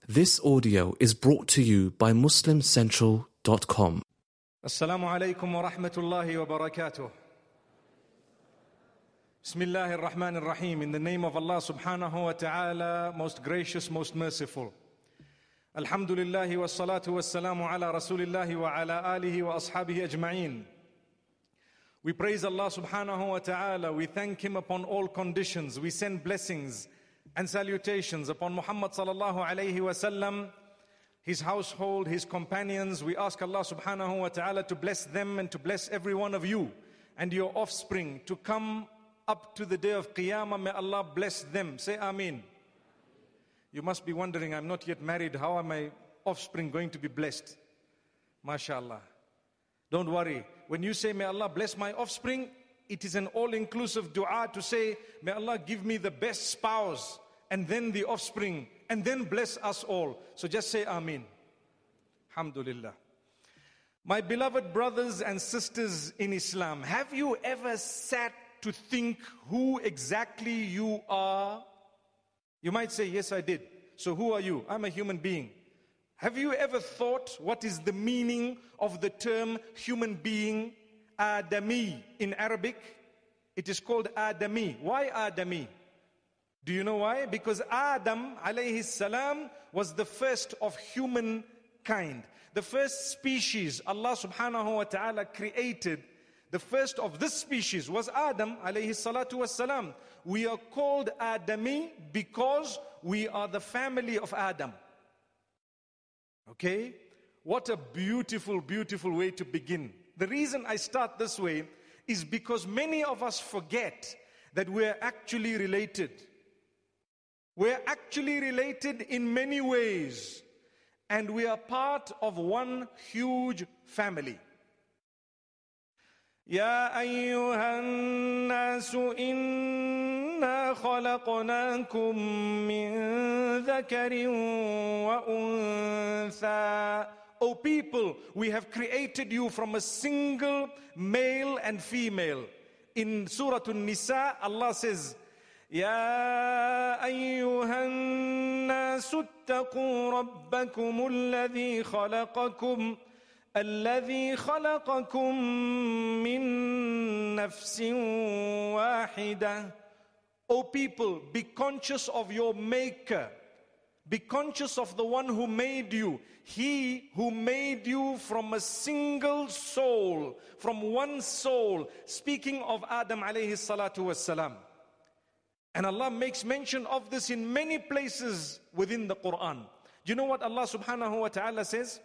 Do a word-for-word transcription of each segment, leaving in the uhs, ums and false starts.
This audio is brought to you by muslim central dot com. Assalamu alaikum wa rahmatullahi wa barakatuh. Bismillahir Rahmanir Rahim. In the name of Allah subhanahu wa ta'ala, most gracious, most merciful. Alhamdulillahi wa salatu wa salamu ala rasulillahi wa ala alihi wa ashabihi ajma'een. We praise Allah subhanahu wa ta'ala. We thank Him upon all conditions. We send blessings and salutations upon Muhammad sallallahu alayhi wa sallam, his household, his companions. We ask Allah subhanahu wa ta'ala to bless them and to bless every one of you and your offspring to come up to the day of Qiyamah. May Allah bless them. Say Ameen. You must be wondering, I'm not yet married. How are my offspring going to be blessed? MashaAllah. Don't worry. When you say, may Allah bless my offspring, it is an all-inclusive dua to say, may Allah give me the best spouse and then the offspring and then bless us all. So just say Ameen. Alhamdulillah. My beloved brothers and sisters in Islam, have you ever sat to think who exactly you are? You might say, yes, I did. So who are you? I'm a human being. Have you ever thought what is the meaning of the term human being? Adami in Arabic. It is called Adami. Why Adami? Do you know why? Because Adam alayhi salam was the first of humankind. The first species Allah subhanahu wa ta'ala created. The first of this species was Adam alayhi salatu was salam. We are called Adami because we are the family of Adam. Okay? What a beautiful, beautiful way to begin. The reason I start this way is because many of us forget that we're actually related. We're actually related in many ways. And we are part of one huge family. يا أيها الناس إنا خلقناكم من ذكر وأنثى. O people, we have created you from a single male and female. In Surah An-Nisa, Allah says, يا أيها الناس اتقوا ربكم الذي خلقكم الذي خلقكم من نفس واحدة. O people, be conscious of your maker. Be conscious of the one who made you. He who made you from a single soul, from one soul. Speaking of Adam alayhi salatu wassalam. And Allah makes mention of this in many places within the Quran. Do you know what Allah subhanahu wa ta'ala says?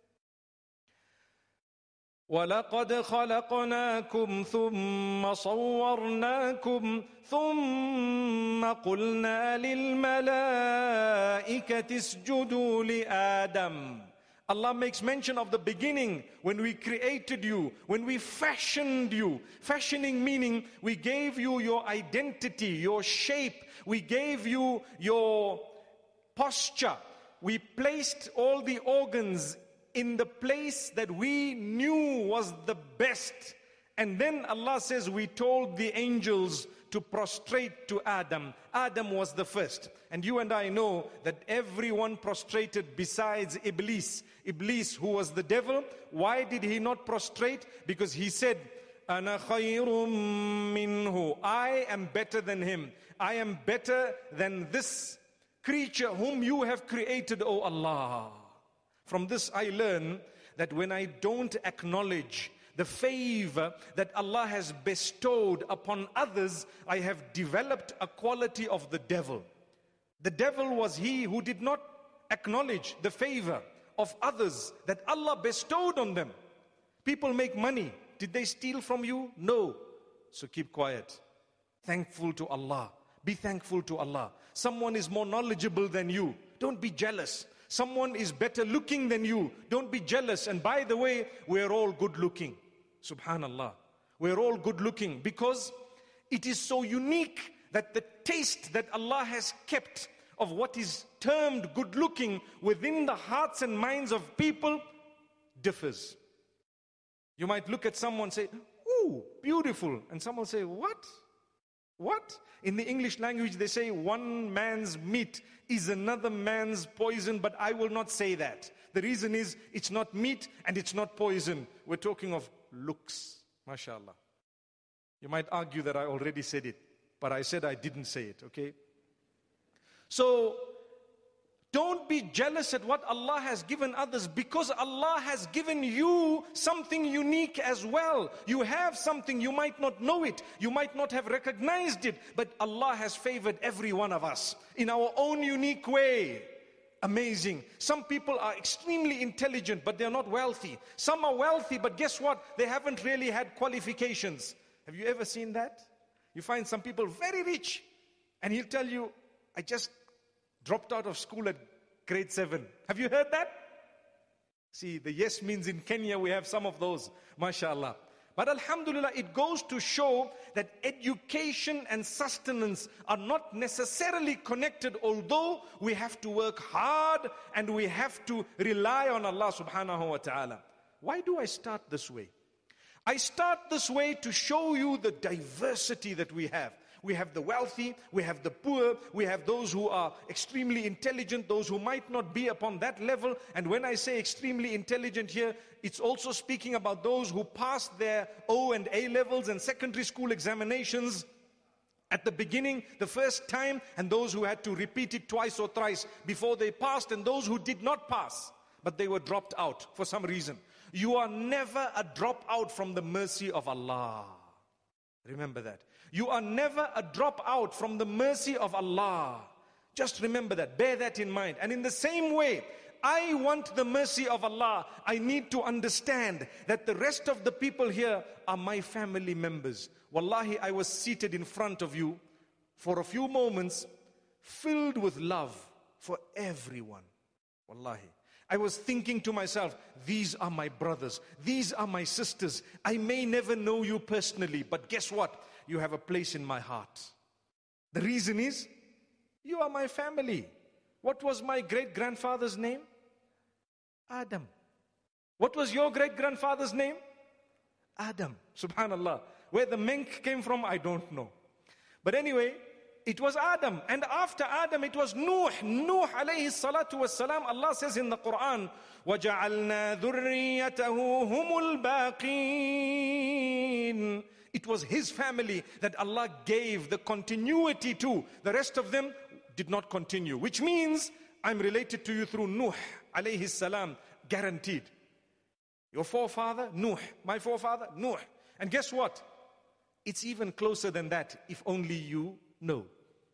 وَلَقَدْ خَلَقْنَاكُمْ ثُمَّ صَوَّرْنَاكُمْ ثُمَّ قُلْنَا لِلْمَلَائِكَةِ اسْجُدُوا لِآدَمَ. Allah makes mention of the beginning when we created you, when we fashioned you. Fashioning meaning we gave you your identity, your shape. We gave you your posture. We placed all the organs in the place that we knew was the best. And then Allah says we told the angels to prostrate to Adam. Adam was the first. And you and I know that everyone prostrated besides Iblis. Iblis, who was the devil, why did he not prostrate? Because he said, أَنَا خَيْرٌ مِّنْهُ. I am better than him. I am better than this creature whom you have created, O Allah. From this I learn that when I don't acknowledge the favor that Allah has bestowed upon others, I have developed a quality of the devil. The devil was he who did not acknowledge the favor of others that Allah bestowed on them. People make money. Did they steal from you? No. So keep quiet. Thankful to Allah. Be thankful to Allah. Someone is more knowledgeable than you. Don't be jealous. Someone is better looking than you. Don't be jealous. And by the way, we're all good looking. Subhanallah. We're all good looking because it is so unique that the taste that Allah has kept of what is termed good looking within the hearts and minds of people differs. You might look at someone and say, ooh, beautiful. And someone will say, what? What? In the English language they say one man's meat is another man's poison, but I will not say that. The reason is it's not meat and it's not poison. We're talking of looks. MashaAllah. You might argue that I already said it, but I said I didn't say it, okay? So, don't be jealous at what Allah has given others, because Allah has given you something unique as well. You have something, you might not know it, you might not have recognized it, but Allah has favored every one of us in our own unique way. Amazing. Some people are extremely intelligent, but they're not wealthy. Some are wealthy, but guess what? They haven't really had qualifications. Have you ever seen that? You find some people very rich, and he'll tell you, I just dropped out of school at grade seven. Have you heard that? See, the yes means in Kenya we have some of those, mashallah. But alhamdulillah, it goes to show that education and sustenance are not necessarily connected, although we have to work hard and we have to rely on Allah subhanahu wa ta'ala. Why do I start this way? I start this way to show you the diversity that we have. We have the wealthy, we have the poor, we have those who are extremely intelligent, those who might not be upon that level. And when I say extremely intelligent here, it's also speaking about those who passed their O and A levels and secondary school examinations at the beginning, the first time, and those who had to repeat it twice or thrice before they passed, and those who did not pass, but they were dropped out for some reason. You are never a dropout from the mercy of Allah. Remember that. You are never a dropout from the mercy of Allah. Just remember that. Bear that in mind. And in the same way, I want the mercy of Allah. I need to understand that the rest of the people here are my family members. Wallahi, I was seated in front of you for a few moments, filled with love for everyone. Wallahi. I was thinking to myself, these are my brothers, these are my sisters. I may never know you personally, but guess what? You have a place in my heart. The reason is, you are my family. What was my great-grandfather's name? Adam. What was your great-grandfather's name? Adam. Subhanallah. Where the Menk came from, I don't know. But anyway, it was Adam, and after Adam it was Nuh. Nuh alayhi salatu was salam. Allah says in the Quran, وَجَعَلْنَا ذُرِّيَّتَهُ هُمُ الْبَاقِينَ. It was his family that Allah gave the continuity to. The rest of them did not continue, which means I'm related to you through Nuh alayhi salam, guaranteed. Your forefather, Nuh. My forefather, Nuh. And guess what? It's even closer than that, if only you know.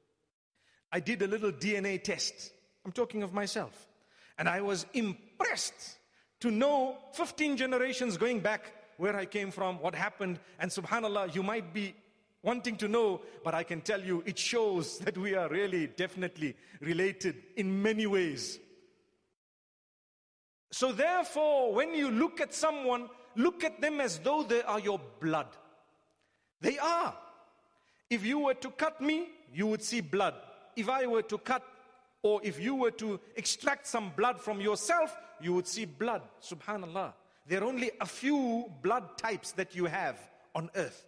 I did a little D N A test. I'm talking of myself. And I was impressed to know fifteen generations going back where I came from, what happened. And subhanallah, you might be wanting to know, but I can tell you, it shows that we are really definitely related in many ways. So therefore, when you look at someone, look at them as though they are your blood. They are. If you were to cut me, you would see blood. If I were to cut, or if you were to extract some blood from yourself, you would see blood. Subhanallah. There are only a few blood types that you have on earth.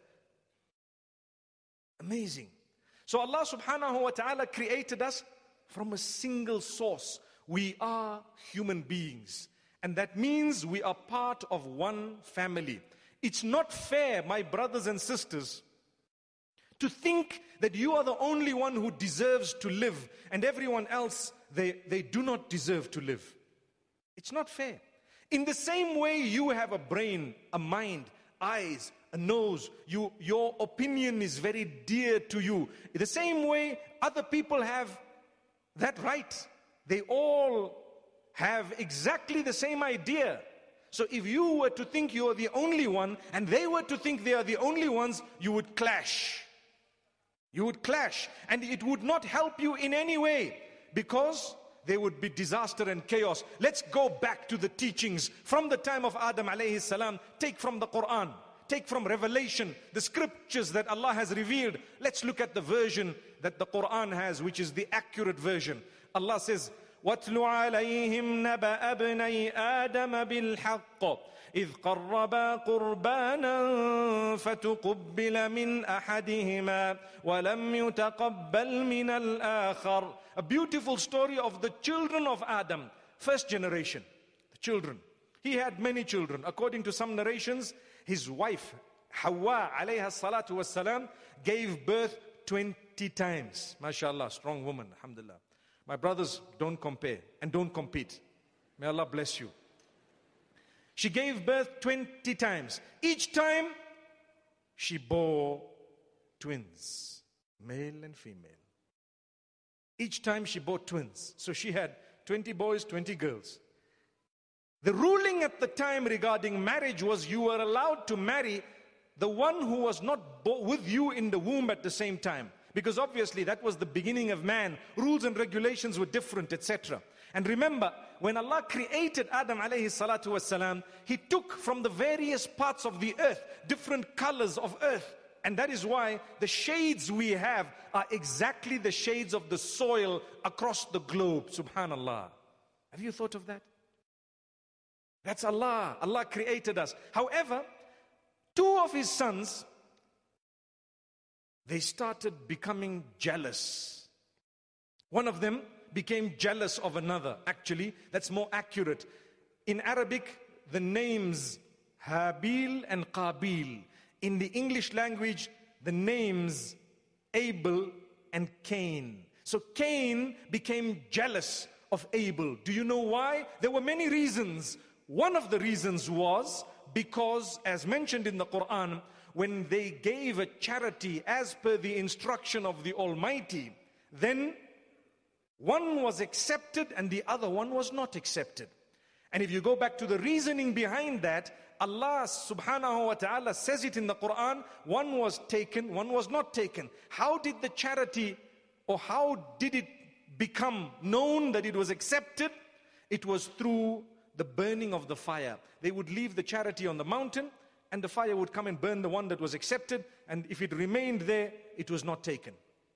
Amazing. So Allah subhanahu wa ta'ala created us from a single source. We are human beings. And that means we are part of one family. It's not fair, my brothers and sisters, to think that you are the only one who deserves to live and everyone else, they, they do not deserve to live. It's not fair. In the same way you have a brain, a mind, eyes, a nose, you, your opinion is very dear to you. In the same way other people have that right. They all have exactly the same idea. So if you were to think you are the only one and they were to think they are the only ones, you would clash. You would clash, and it would not help you in any way, because there would be disaster and chaos. Let's go back to the teachings from the time of Adam alayhi salam. Take from the Quran, take from Revelation, the scriptures that Allah has revealed. Let's look at the version that the Quran has, which is the accurate version. Allah says, وَاتْلُ عَلَيْهِمْ نَبَأَ ابْنَيْ آدَمَ بِالْحَقِّ إِذْ قَرَّبَا قُرْبَانًا فَتُقُبِّلَ مِنْ أَحَدِهِمَا وَلَمْ يُتَقَبَّلْ مِنَ الْآخَرِ. A beautiful story of the children of Adam, first generation, the children. He had many children. According to some narrations, his wife, Hawa alayha salatu wassalam, gave birth twenty times. MashaAllah, strong woman, alhamdulillah. My brothers, don't compare and don't compete. May Allah bless you. She gave birth twenty times. Each time, she bore twins, male and female. Each time she bore twins. So she had twenty boys, twenty girls. The ruling at the time regarding marriage was you were allowed to marry the one who was not with you in the womb at the same time. Because obviously that was the beginning of man. Rules and regulations were different, et cetera. And remember, when Allah created Adam alayhi salatu wasalam, He took from the various parts of the earth, different colors of earth. And that is why the shades we have are exactly the shades of the soil across the globe. Subhanallah. Have you thought of that? That's Allah. Allah created us. However, two of His sons, they started becoming jealous. One of them became jealous of another. Actually, that's more accurate. In Arabic, the names Habil and Qabil. In the English language, the names Abel and Cain. So Cain became jealous of Abel. Do you know why? There were many reasons. One of the reasons was because, as mentioned in the Quran, when they gave a charity as per the instruction of the Almighty, then one was accepted and the other one was not accepted. And if you go back to the reasoning behind that, Allah subhanahu wa ta'ala says it in the Quran, one was taken, one was not taken. How did the charity, or how did it become known that it was accepted? It was through the burning of the fire. They would leave the charity on the mountain, and the fire would come and burn the one that was accepted, and if it remained there, it was not taken.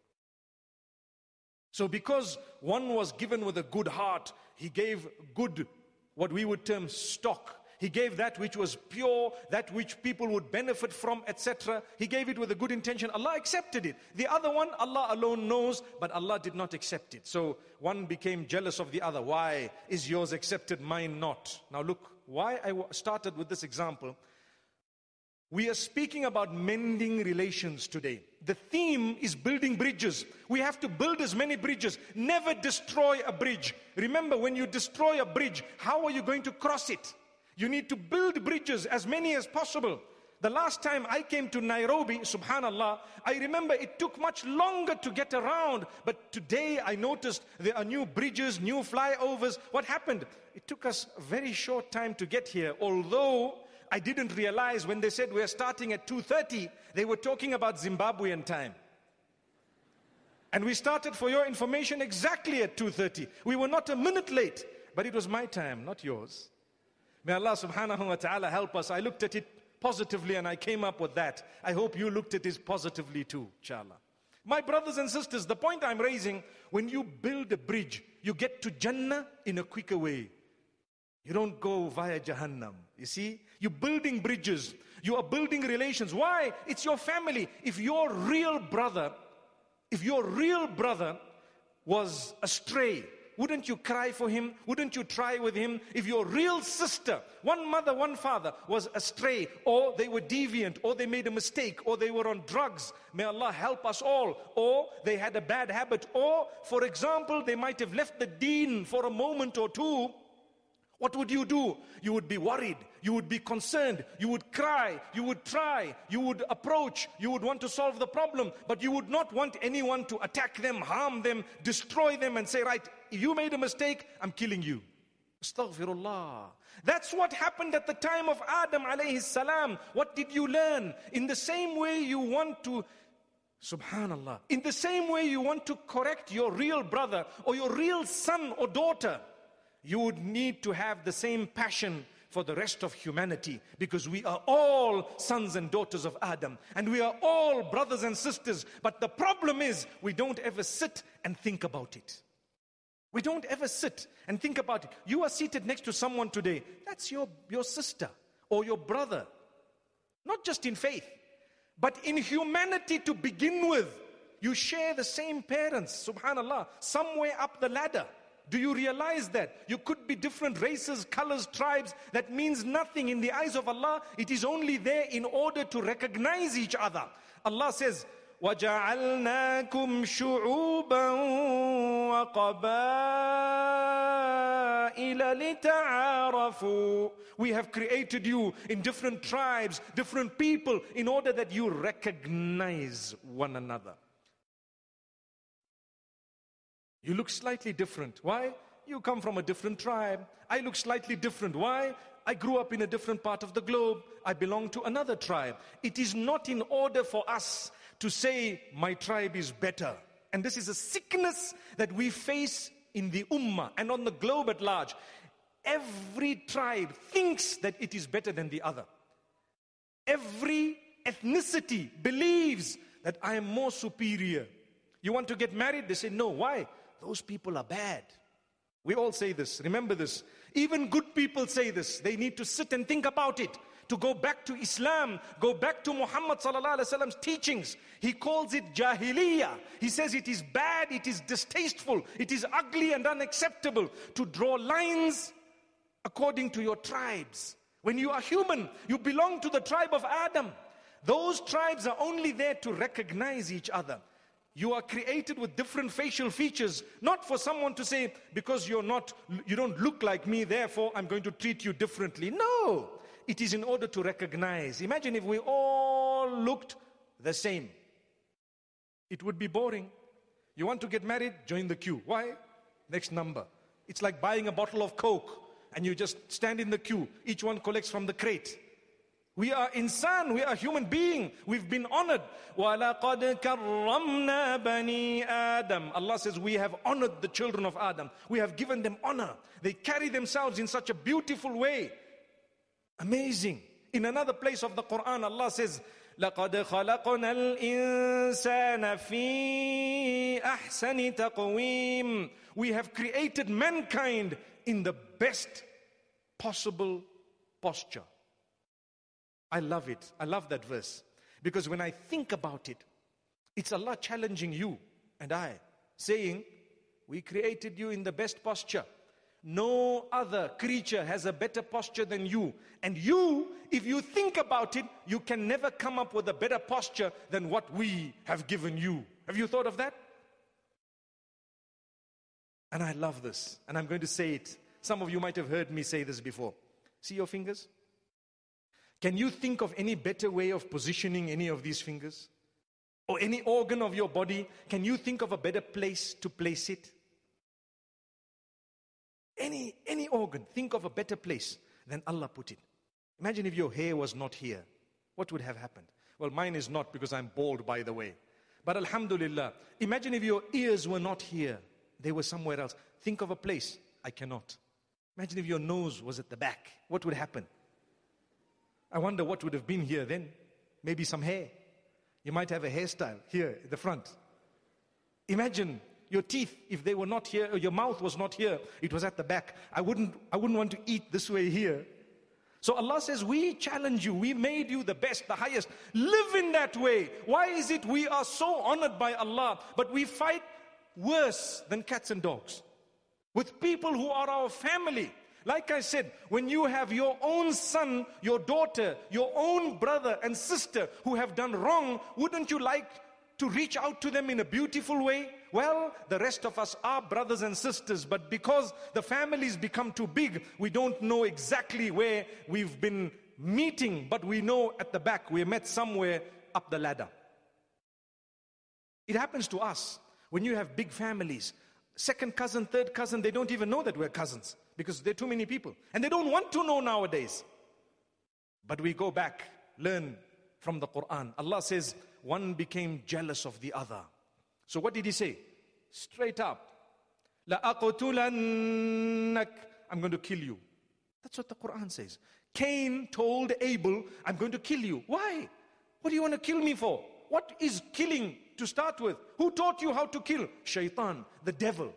So because one was given with a good heart, he gave good, what we would term stock. He gave that which was pure, that which people would benefit from, et cetera. He gave it with a good intention. Allah accepted it. The other one, Allah alone knows, but Allah did not accept it. So one became jealous of the other. Why is yours accepted, mine not? Now look, why I started with this example. We are speaking about mending relations today. The theme is building bridges. We have to build as many bridges. Never destroy a bridge. Remember, when you destroy a bridge, how are you going to cross it? You need to build bridges, as many as possible. The last time I came to Nairobi, subhanallah, I remember it took much longer to get around. But today I noticed there are new bridges, new flyovers. What happened? It took us a very short time to get here. Although I didn't realize when they said we're starting at two thirty, they were talking about Zimbabwean time. And we started, for your information, exactly at two thirty. We were not a minute late, but it was my time, not yours. May Allah subhanahu wa ta'ala help us. I looked at it positively and I came up with that. I hope you looked at it positively too, inshallah. My brothers and sisters, the point I'm raising, when you build a bridge, you get to Jannah in a quicker way. You don't go via Jahannam. You see, you're building bridges. You are building relations. Why? It's your family. If your real brother, if your real brother was astray, wouldn't you cry for him? Wouldn't you try with him? If your real sister, one mother, one father, was astray, or they were deviant, or they made a mistake, or they were on drugs, may Allah help us all, or they had a bad habit, or, for example, they might have left the deen for a moment or two, what would you do? You would be worried, you would be concerned, you would cry, you would try, you would approach, you would want to solve the problem, but you would not want anyone to attack them, harm them, destroy them and say, right, if you made a mistake, I'm killing you. Astaghfirullah. That's what happened at the time of Adam alayhi salam. What did you learn? In the same way you want to, subhanallah, in the same way you want to correct your real brother or your real son or daughter, you would need to have the same passion for the rest of humanity, because we are all sons and daughters of Adam, and we are all brothers and sisters. But the problem is, we don't ever sit and think about it. We don't ever sit and think about it. You are seated next to someone today. That's your, your sister or your brother. Not just in faith, but in humanity to begin with. You share the same parents, subhanallah, somewhere up the ladder. Do you realize that? You could be different races, colors, tribes. That means nothing in the eyes of Allah. It is only there in order to recognize each other. Allah says, وَجَعَلْنَاكُمْ شُعُوبًا وَقَبَائِلَ لِتَعَارَفُوا. We have created you in different tribes, different people, in order that you recognize one another. You look slightly different. Why? You come from a different tribe. I look slightly different. Why? I grew up in a different part of the globe. I belong to another tribe. It is not in order for us to say, my tribe is better. And this is a sickness that we face in the ummah and on the globe at large. Every tribe thinks that it is better than the other. Every ethnicity believes that I am more superior. You want to get married? They say, no. Why? Those people are bad. We all say this. Remember this. Even good people say this. They need to sit and think about it. To go back to Islam, go back to Muhammad sallallahu alaihi wasallam's teachings. He calls it jahiliyyah. He says it is bad, it is distasteful, it is ugly and unacceptable to draw lines according to your tribes. When you are human, you belong to the tribe of Adam. Those tribes are only there to recognize each other. You are created with different facial features, not for someone to say, because you're not, you don't look like me, therefore I'm going to treat you differently. No, it is in order to recognize. Imagine if we all looked the same. It would be boring. You want to get married? Join the queue. Why? Next number. It's like buying a bottle of Coke and you just stand in the queue. Each one collects from the crate. We are insan, we are human being. We've been honored. وَلَقَدْ كَرَّمْنَا بَنِي آدَمَ. Allah says we have honored the children of Adam. We have given them honor. They carry themselves in such a beautiful way. Amazing. In another place of the Quran, Allah says, لَقَدْ خَلَقْنَا الْإِنسَانَ فِي أَحْسَنِ تَقْوِيمٍ. We have created mankind in the best possible posture. I love it. I love that verse. Because when I think about it, it's Allah challenging you and I, saying, we created you in the best posture. No other creature has a better posture than you. And you, if you think about it, you can never come up with a better posture than what we have given you. Have you thought of that? And I love this. And I'm going to say it. Some of you might have heard me say this before. See your fingers? Can you think of any better way of positioning any of these fingers? Or any organ of your body? Can you think of a better place to place it? Any, any organ, think of a better place than Allah put it. Imagine if your hair was not here. What would have happened? Well, mine is not because I'm bald, by the way. But alhamdulillah, imagine if your ears were not here. They were somewhere else. Think of a place. I cannot. Imagine if your nose was at the back. What would happen? I wonder what would have been here then. Maybe some hair. You might have a hairstyle here at the front. Imagine your teeth, if they were not here, or your mouth was not here, it was at the back. I wouldn't, I wouldn't want to eat this way here. So Allah says, we challenge you. We made you the best, the highest. Live in that way. Why is it we are so honored by Allah, but we fight worse than cats and dogs with people who are our family? Like I said, when you have your own son, your daughter, your own brother and sister who have done wrong, wouldn't you like to reach out to them in a beautiful way? Well, the rest of us are brothers and sisters, but because the families become too big, we don't know exactly where we've been meeting, but we know at the back, we met somewhere up the ladder. It happens to us when you have big families. Second cousin, third cousin, they don't even know that we're cousins because there are too many people. And they don't want to know nowadays. But we go back, learn from the Quran. Allah says, one became jealous of the other. So what did he say? Straight up. لَأَقْتُلَنَّكَ, I'm going to kill you. That's what the Quran says. Cain told Abel, I'm going to kill you. Why? What do you want to kill me for? What is killing to start with? Who taught you how to kill? Shaitan, the devil.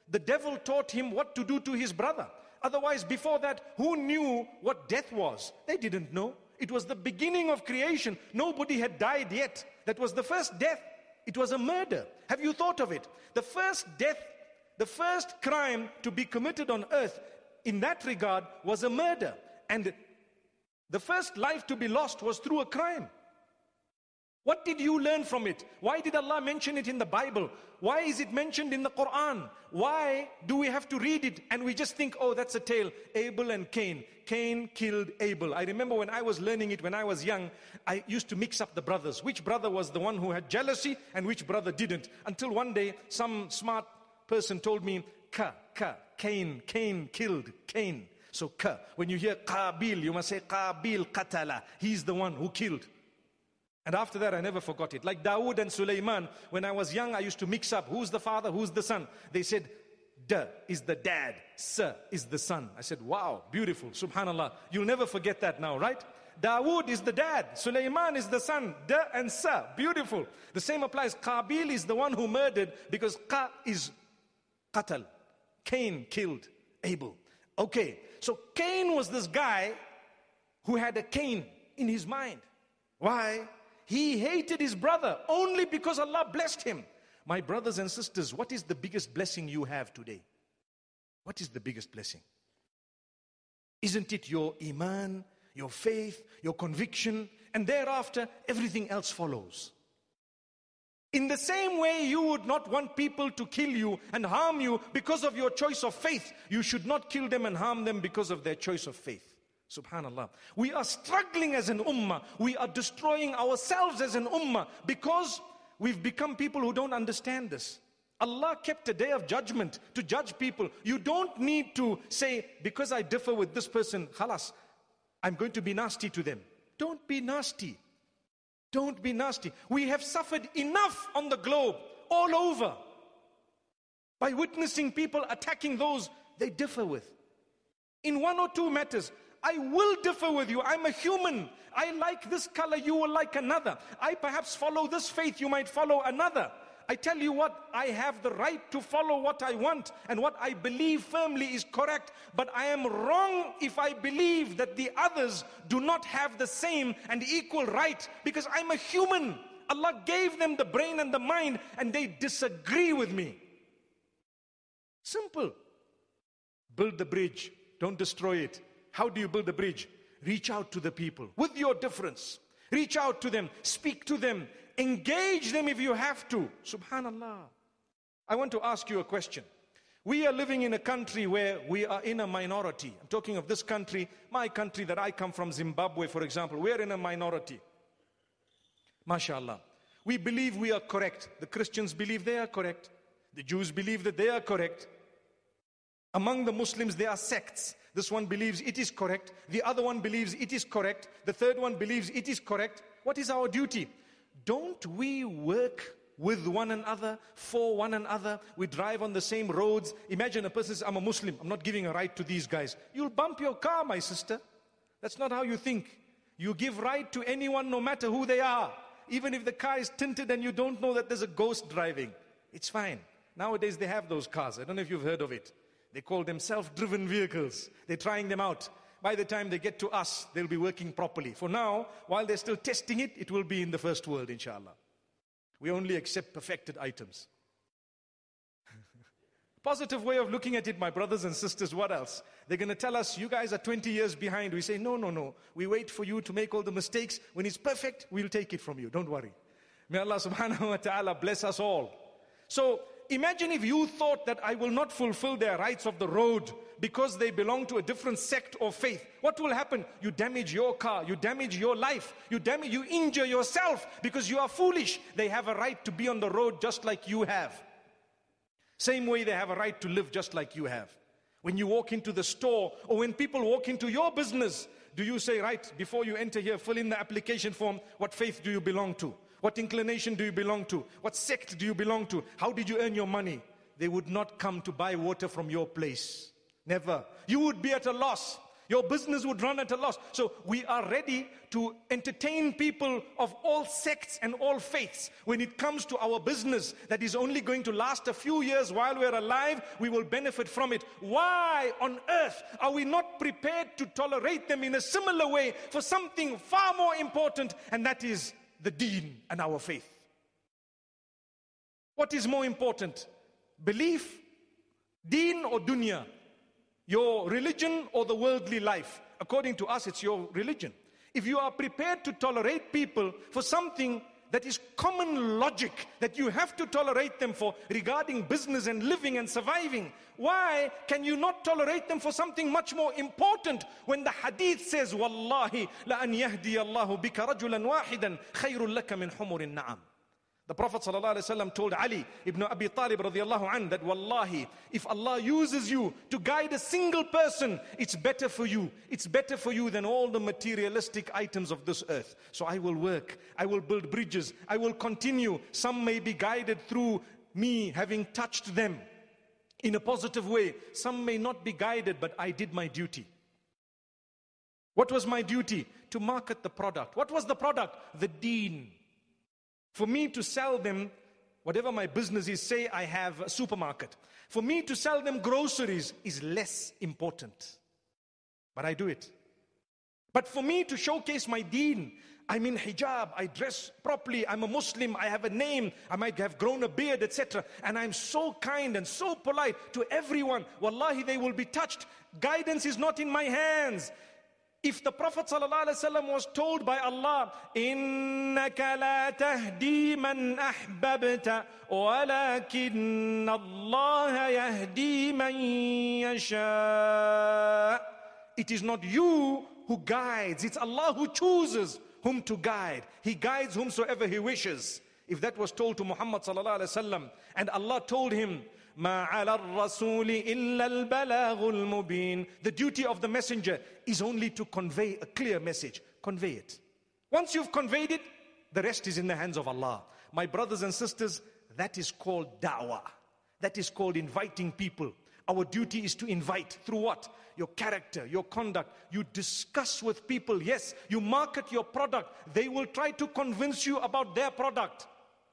The devil taught him what to do to his brother. Otherwise, before that, who knew what death was? They didn't know. It was the beginning of creation. Nobody had died yet. That was the first death. It was a murder. Have you thought of it? The first death, the first crime to be committed on earth in that regard was a murder. And the first life to be lost was through a crime. What did you learn from it? Why did Allah mention it in the Bible? Why is it mentioned in the Quran? Why do we have to read it and we just think, oh, that's a tale, Abel and Cain. Cain killed Abel. I remember when I was learning it, when I was young, I used to mix up the brothers. Which brother was the one who had jealousy and which brother didn't? Until one day, some smart person told me, Ka, Ka, Cain, Cain killed Cain. So Ka, when you hear Qabil, you must say Qabil qatala. He's the one who killed. And after that, I never forgot it. Like Dawood and Sulaiman, when I was young, I used to mix up. Who's the father? Who's the son? They said, Da is the dad. Sa is the son. I said, wow, beautiful. Subhanallah. You'll never forget that now, right? Dawood is the dad. Sulaiman is the son. Da and Sa. Beautiful. The same applies. Qabil is the one who murdered because Qa is qatal. Cain killed Abel. Okay. So Cain was this guy who had a Cain in his mind. Why? He hated his brother only because Allah blessed him. My brothers and sisters, what is the biggest blessing you have today? What is the biggest blessing? Isn't it your iman, your faith, your conviction, and thereafter everything else follows? In the same way you would not want people to kill you and harm you because of your choice of faith, you should not kill them and harm them because of their choice of faith. Subhanallah. We are struggling as an ummah. We are destroying ourselves as an ummah because we've become people who don't understand this. Allah kept a day of judgment to judge people. You don't need to say, because I differ with this person, khalas, I'm going to be nasty to them. Don't be nasty. Don't be nasty. We have suffered enough on the globe, all over, by witnessing people attacking those they differ with. In one or two matters, I will differ with you. I'm a human. I like this color, you will like another. I perhaps follow this faith, you might follow another. I tell you what, I have the right to follow what I want and what I believe firmly is correct. But I am wrong if I believe that the others do not have the same and equal right, because I'm a human. Allah gave them the brain and the mind and they disagree with me. Simple. Build the bridge. Don't destroy it. How do you build a bridge? Reach out to the people with your difference. Reach out to them. Speak to them. Engage them if you have to. Subhanallah. I want to ask you a question. We are living in a country where we are in a minority. I'm talking of this country, my country that I come from, Zimbabwe, for example. We are in a minority. MashaAllah. We believe we are correct. The Christians believe they are correct. The Jews believe that they are correct. Among the Muslims, there are sects. This one believes it is correct. The other one believes it is correct. The third one believes it is correct. What is our duty? Don't we work with one another, for one another? We drive on the same roads. Imagine a person says, I'm a Muslim. I'm not giving a right to these guys. You'll bump your car, my sister. That's not how you think. You give right to anyone no matter who they are. Even if the car is tinted and you don't know that there's a ghost driving. It's fine. Nowadays they have those cars. I don't know if you've heard of it. They call them self-driven vehicles. They're trying them out. By the time they get to us, they'll be working properly. For now, while they're still testing it, it will be in the first world, inshallah. We only accept perfected items. Positive way of looking at it, my brothers and sisters, what else? They're going to tell us, you guys are twenty years behind. We say, no, no, no. We wait for you to make all the mistakes. When it's perfect, we'll take it from you. Don't worry. May Allah subhanahu wa ta'ala bless us all. So, imagine if you thought that I will not fulfill their rights of the road because they belong to a different sect or faith. What will happen? You damage your car, you damage your life, you damage, you injure yourself because you are foolish. They have a right to be on the road just like you have. Same way they have a right to live just like you have. When you walk into the store or when people walk into your business, do you say, right, before you enter here, fill in the application form, what faith do you belong to? What inclination do you belong to? What sect do you belong to? How did you earn your money? They would not come to buy water from your place. Never. You would be at a loss. Your business would run at a loss. So we are ready to entertain people of all sects and all faiths. When it comes to our business that is only going to last a few years while we're alive, we will benefit from it. Why on earth are we not prepared to tolerate them in a similar way for something far more important, and that is the deen and our faith? What is more important? Belief, deen or dunya? Your religion or the worldly life? According to us, it's your religion. If you are prepared to tolerate people for something that is common logic, that you have to tolerate them for regarding business and living and surviving, why can you not tolerate them for something much more important when the hadith says, Wallahi, la an yahdi Allahu bika rajulan wahidan khayrun laka min humurin na'am. The Prophet ﷺ told Ali ibn Abi Talib radiallahu anhu that Wallahi, if Allah uses you to guide a single person, it's better for you. It's better for you than all the materialistic items of this earth. So I will work, I will build bridges, I will continue. Some may be guided through me having touched them in a positive way. Some may not be guided, but I did my duty. What was my duty? To market the product. What was the product? The deen. For me to sell them, whatever my business is, say I have a supermarket. For me to sell them groceries is less important. But I do it. But for me to showcase my deen, I'm in hijab, I dress properly, I'm a Muslim, I have a name, I might have grown a beard, et cetera. And I'm so kind and so polite to everyone. Wallahi, they will be touched. Guidance is not in my hands. If the Prophet ﷺ was told by Allah, إِنَّكَ لَا تَهْدِي مَنْ أَحْبَبْتَ وَلَكِنَّ اللَّهَ يَهْدِي مَنْ يَشَاءُ. It is not you who guides, it's Allah who chooses whom to guide. He guides whomsoever He wishes. If that was told to Muhammad ﷺ, and Allah told him, مَا عَلَى الرَّسُولِ إِلَّا الْبَلَاغُ الْمُبِينَ. The duty of the messenger is only to convey a clear message. Convey it. Once you've conveyed it, the rest is in the hands of Allah. My brothers and sisters, that is called da'wah. That is called inviting people. Our duty is to invite. Through what? Your character, your conduct. You discuss with people. Yes, you market your product. They will try to convince you about their product.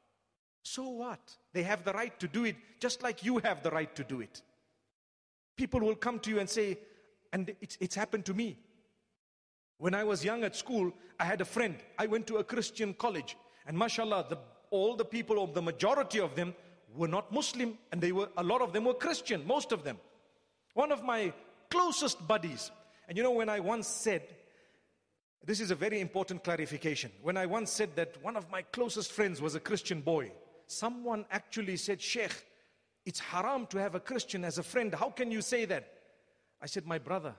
So what? They have the right to do it, just like you have the right to do it. People will come to you and say, and it's, it's happened to me. When I was young at school, I had a friend. I went to a Christian college. And mashallah, the, all the people, or the majority of them, were not Muslim. And they were, a lot of them were Christian, most of them. One of my closest buddies. And you know, when I once said, this is a very important clarification. When I once said that one of my closest friends was a Christian boy, someone actually said, Sheikh, it's haram to have a Christian as a friend. How can you say that? I said, my brother,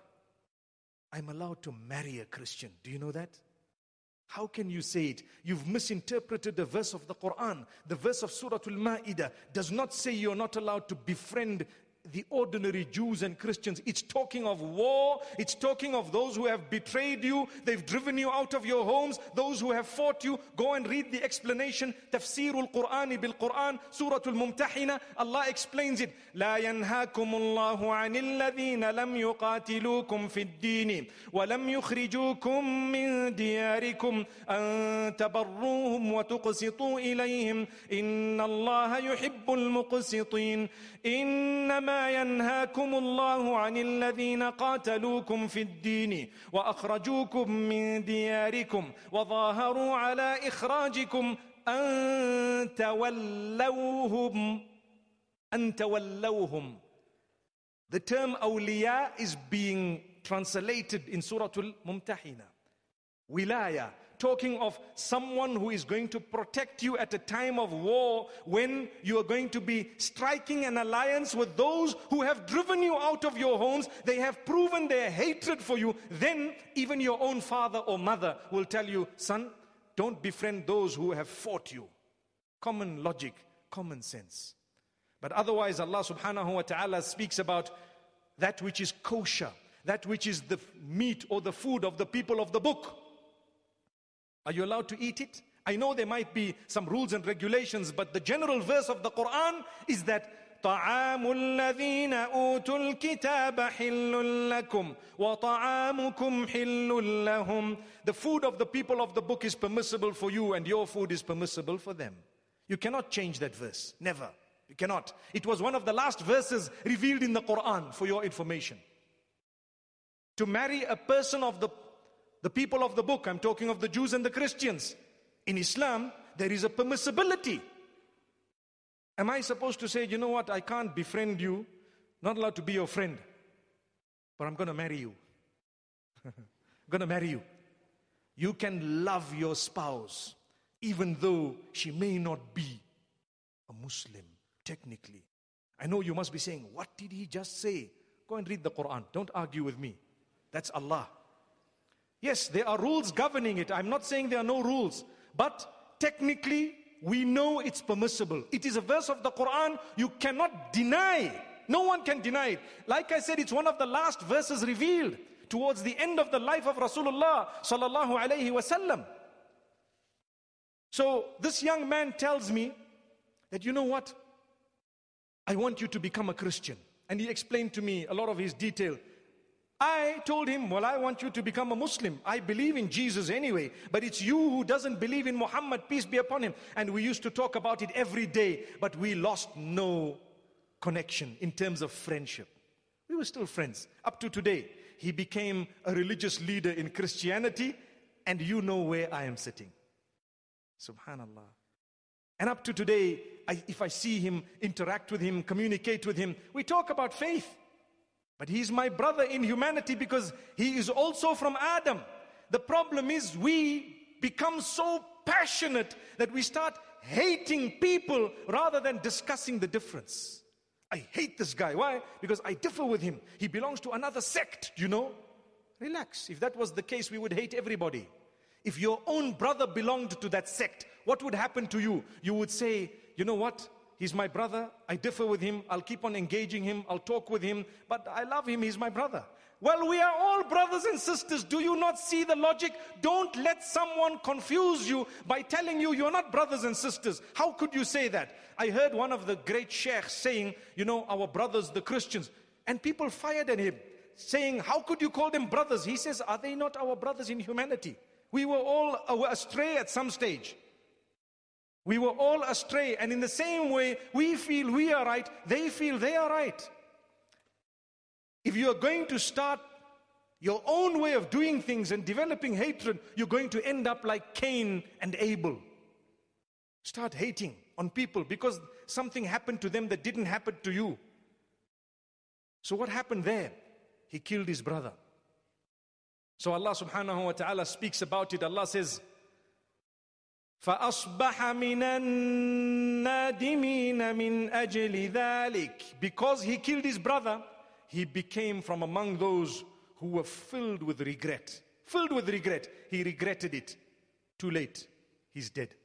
I'm allowed to marry a Christian. Do you know that? How can you say it? You've misinterpreted the verse of the Quran. The verse of Surah Al-Ma'idah does not say you're not allowed to befriend the ordinary Jews and Christians. It's talking of war. It's talking of those who have betrayed you. They've driven you out of your homes. Those who have fought you. Go and read the explanation. Tafsirul Qur'ani bil Qur'an. Suratul Mumtahina. Allah explains it. لا ينهاكم الله عن الذين لم يقاتلوكم في الدين ولم يخرجوكم من دياركم أن تبروهم وتقسطوا إليهم إن الله يحب المقسطين إنما ما ينهاكم الله عن الذين قاتلوكم في الدين وأخرجوكم من دياركم وظاهروا على إخراجكم أن تولوهم أن تولوهم. The term awliya is being translated in Surah Al-Mumtahina. Wilaya, talking of someone who is going to protect you at a time of war, when you are going to be striking an alliance with those who have driven you out of your homes. They have proven their hatred for you. Then even your own father or mother will tell you, son, don't befriend those who have fought you. Common logic, common sense. But otherwise Allah subhanahu wa ta'ala speaks about that which is kosher, that which is the meat or the food of the people of the book. Are you allowed to eat it? I know there might be some rules and regulations, but the general verse of the Quran is that طعام الذين أوتوا الكتاب حل لكم وطعامكم حل لهم. The food of the people of the book is permissible for you and your food is permissible for them. You cannot change that verse. Never. You cannot. It was one of the last verses revealed in the Quran, for your information. To marry a person of the, the people of the book, I'm talking of the Jews and the Christians. In Islam, there is a permissibility. Am I supposed to say, you know what, I can't befriend you, not allowed to be your friend, but I'm going to marry you. I'm going to marry you. You can love your spouse, even though she may not be a Muslim, technically. I know you must be saying, what did he just say? Go and read the Quran. Don't argue with me. That's Allah. Yes, there are rules governing it. I'm not saying there are no rules. But technically, we know it's permissible. It is a verse of the Quran you cannot deny. No one can deny it. Like I said, it's one of the last verses revealed towards the end of the life of Rasulullah sallallahu alaihi wasallam. So this young man tells me that, you know what? I want you to become a Christian. And he explained to me a lot of his detail. I told him, well, I want you to become a Muslim. I believe in Jesus anyway, but it's you who doesn't believe in Muhammad, peace be upon him. And we used to talk about it every day, but we lost no connection in terms of friendship. We were still friends. Up to today, he became a religious leader in Christianity, and you know where I am sitting. Subhanallah. And up to today, I, if I see him, interact with him, communicate with him, we talk about faith. But he's my brother in humanity because he is also from Adam. The problem is we become so passionate that we start hating people rather than discussing the difference. I hate this guy. Why? Because I differ with him. He belongs to another sect, you know. Relax. If that was the case, we would hate everybody. If your own brother belonged to that sect, what would happen to you? You would say, you know what? He's my brother, I differ with him, I'll keep on engaging him, I'll talk with him, but I love him, he's my brother. Well, we are all brothers and sisters. Do you not see the logic? Don't let someone confuse you by telling you you're not brothers and sisters. How could you say that? I heard one of the great sheikhs saying, you know, our brothers, the Christians, and people fired at him, saying, how could you call them brothers? He says, are they not our brothers in humanity? We were all astray at some stage. We were all astray, and in the same way, we feel we are right, they feel they are right. If you are going to start your own way of doing things and developing hatred, you're going to end up like Cain and Abel. Start hating on people because something happened to them that didn't happen to you. So what happened there? He killed his brother. So Allah subhanahu wa ta'ala speaks about it. Allah says, فَأَصْبَحَ مِنَ النَّادِمِينَ مِنْ أَجْلِ ذَلِكَ. Because he killed his brother, he became from among those who were filled with regret. Filled with regret. He regretted it. Too late. He's dead.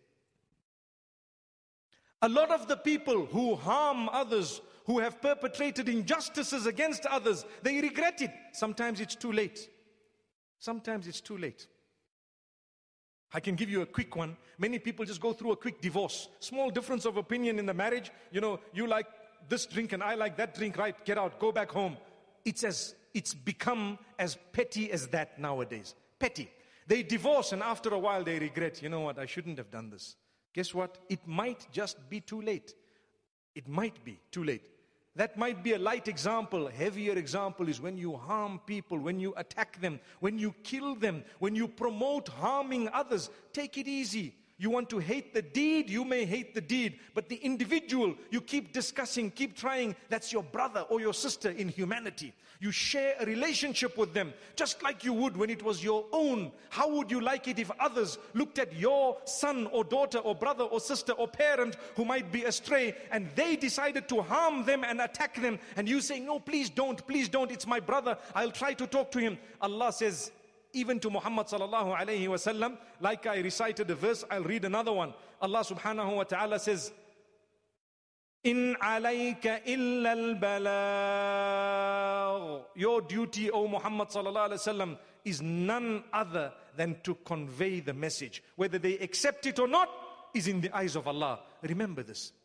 A lot of the people who harm others, who have perpetrated injustices against others, they regret it. Sometimes it's too late. Sometimes it's too late. I can give you a quick one. Many people just go through a quick divorce. Small difference of opinion in the marriage. You know, you like this drink and I like that drink, right? Get out, go back home. It's as it's become as petty as that nowadays. Petty. They divorce and after a while they regret, you know what, I shouldn't have done this. Guess what? It might just be too late. It might be too late. That might be a light example. Heavier example is when you harm people, when you attack them, when you kill them, when you promote harming others. Take it easy. You want to hate the deed, you may hate the deed. But the individual, you keep discussing, keep trying. That's your brother or your sister in humanity. You share a relationship with them, just like you would when it was your own. How would you like it if others looked at your son or daughter or brother or sister or parent who might be astray and they decided to harm them and attack them, and you say, no, please don't, please don't, it's my brother, I'll try to talk to him. Allah says, even to Muhammad sallallahu alayhi wa sallam, like I recited a verse, I'll read another one. Allah subhanahu wa ta'ala says, In alayka illa al-balagh. Your duty, O Muhammad sallallahu alayhi wa sallam, is none other than to convey the message. Whether they accept it or not is in the eyes of Allah. Remember this.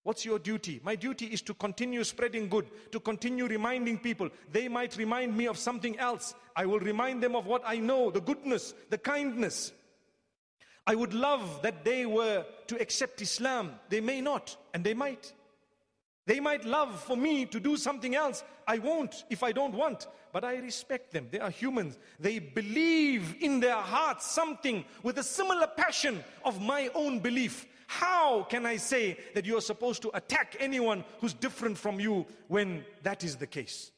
What's your duty? My duty is to continue spreading good, to continue reminding people. They might remind me of something else. I will remind them of what I know, the goodness, the kindness. I would love that they were to accept Islam. They may not, and they might. They might love for me to do something else. I won't if I don't want. But I respect them. They are humans. They believe in their hearts something with a similar passion of my own belief. How can I say that you are supposed to attack anyone who's different from you when that is the case?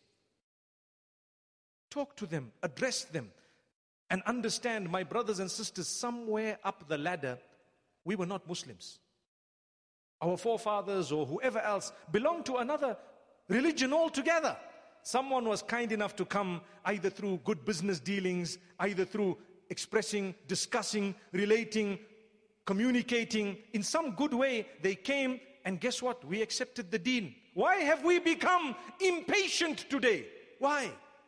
Talk to them, address them, and understand, my brothers and sisters, somewhere up the ladder, we were not Muslims. Our forefathers or whoever else belonged to another religion altogether. Someone was kind enough to come either through good business dealings, either through expressing, discussing, relating, communicating. In some good way, they came, and guess what? We accepted the deen. Why have we become impatient today? Why?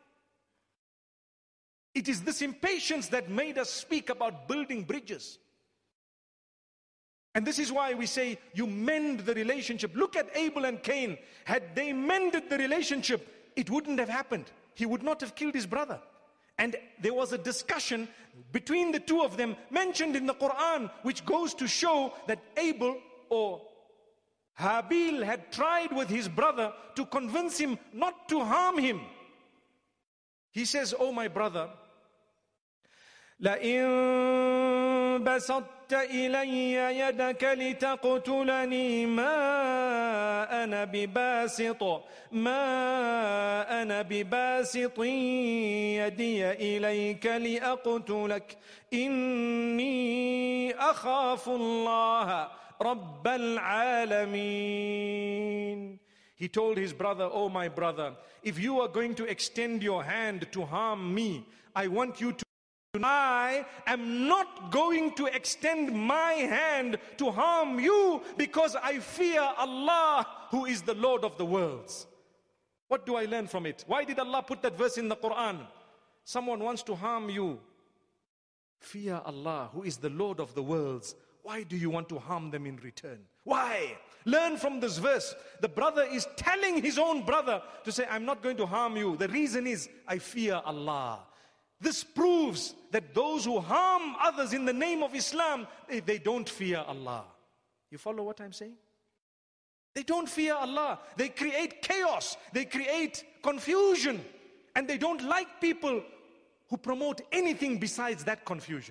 It is this impatience that made us speak about building bridges. And this is why we say, you mend the relationship. Look at Abel and Cain. Had they mended the relationship, it wouldn't have happened. He would not have killed his brother. And there was a discussion between the two of them mentioned in the Quran, which goes to show that Abel or Habil had tried with his brother to convince him not to harm him. He says, oh my brother, لَإِن بَسَطْتَ إِلَيَّ يَدَكَ لِتَقْتُلَنِي مَا أَنَا بِبَاسِطٍ مَا أَنَا بِبَاسِطٍ يَدِيَ إِلَيْكَ لِأَقْتُلَكَ إِنِّي أَخَافُ اللَّهَ رَبَّ الْعَالَمِينَ. He told his brother, oh my brother, if you are going to extend your hand to harm me, I want you to I am not going to extend my hand to harm you because I fear Allah, who is the Lord of the worlds. What do I learn from it? Why did Allah put that verse in the Quran? Someone wants to harm you. Fear Allah, who is the Lord of the worlds. Why do you want to harm them in return? Why? Learn from this verse. The brother is telling his own brother to say, I'm not going to harm you. The reason is, I fear Allah. This proves that those who harm others in the name of Islam, they, they don't fear Allah. You follow what I'm saying? They don't fear Allah. They create chaos. They create confusion. And they don't like people who promote anything besides that confusion.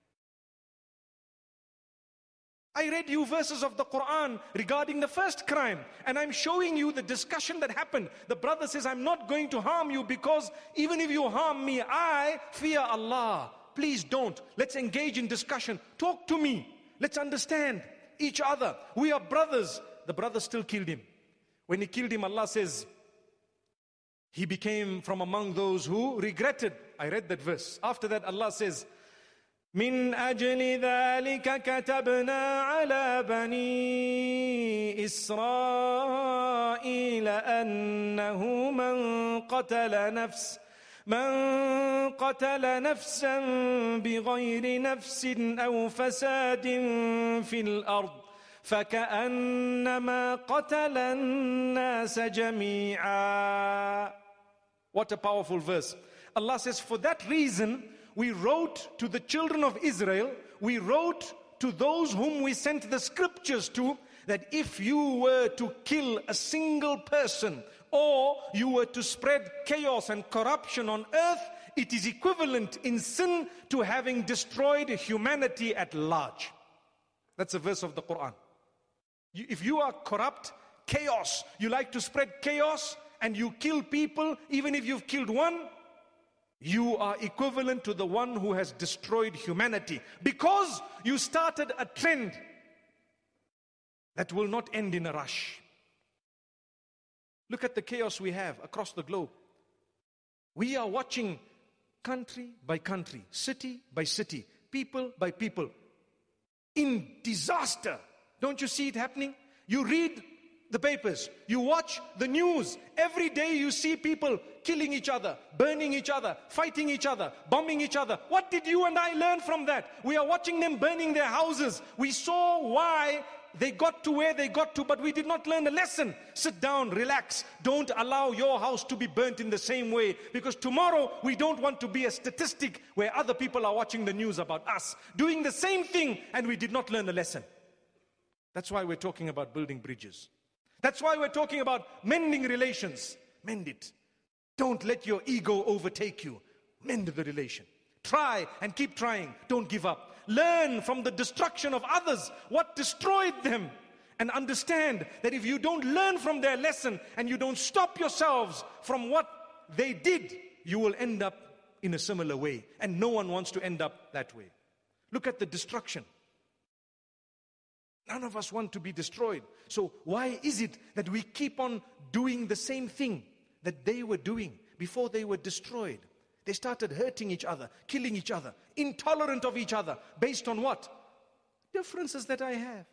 I read you verses of the Quran regarding the first crime, and I'm showing you the discussion that happened. The brother says, I'm not going to harm you because even if you harm me, I fear Allah. Please don't. Let's engage in discussion. Talk to me. Let's understand each other. We are brothers. The brother still killed him. When he killed him, Allah says, he became from among those who regretted. I read that verse. After that, Allah says, من أجل ذلك كتبنا على بني إسرائيل أنه من قتل نفس من قتل نفسا بغير نفس أو فساد في الأرض فكأنما قتل الناس جميعا. What a powerful verse. Allah says, for that reason, we wrote to the children of Israel, we wrote to those whom we sent the scriptures to, that if you were to kill a single person, or you were to spread chaos and corruption on earth, it is equivalent in sin to having destroyed humanity at large. That's a verse of the Quran. If you are corrupt, chaos, you like to spread chaos, and you kill people, even if you've killed one, you are equivalent to the one who has destroyed humanity, because you started a trend that will not end in a rush. Look at the chaos we have across the globe. We are watching country by country, city by city, people by people, in disaster. Don't you see it happening? You read the papers, you watch the news. Every day you see people killing each other, burning each other, fighting each other, bombing each other. What did you and I learn from that? We are watching them burning their houses. We saw why They got to where they got to, but we did not learn a lesson. Sit down, relax. Don't allow your house to be burnt in the same way, because tomorrow we don't want to be a statistic where other people are watching the news about us doing the same thing and we did not learn a lesson. That's why we're talking about building bridges. That's why we're talking about mending relations. Mend it. Don't let your ego overtake you. Mend the relation. Try and keep trying. Don't give up. Learn from the destruction of others, what destroyed them. And understand that if you don't learn from their lesson and you don't stop yourselves from what they did, you will end up in a similar way. And no one wants to end up that way. Look at the destruction. None of us want to be destroyed. So why is it that we keep on doing the same thing that they were doing before they were destroyed? They started hurting each other, killing each other, intolerant of each other. Based on what? Differences that I have.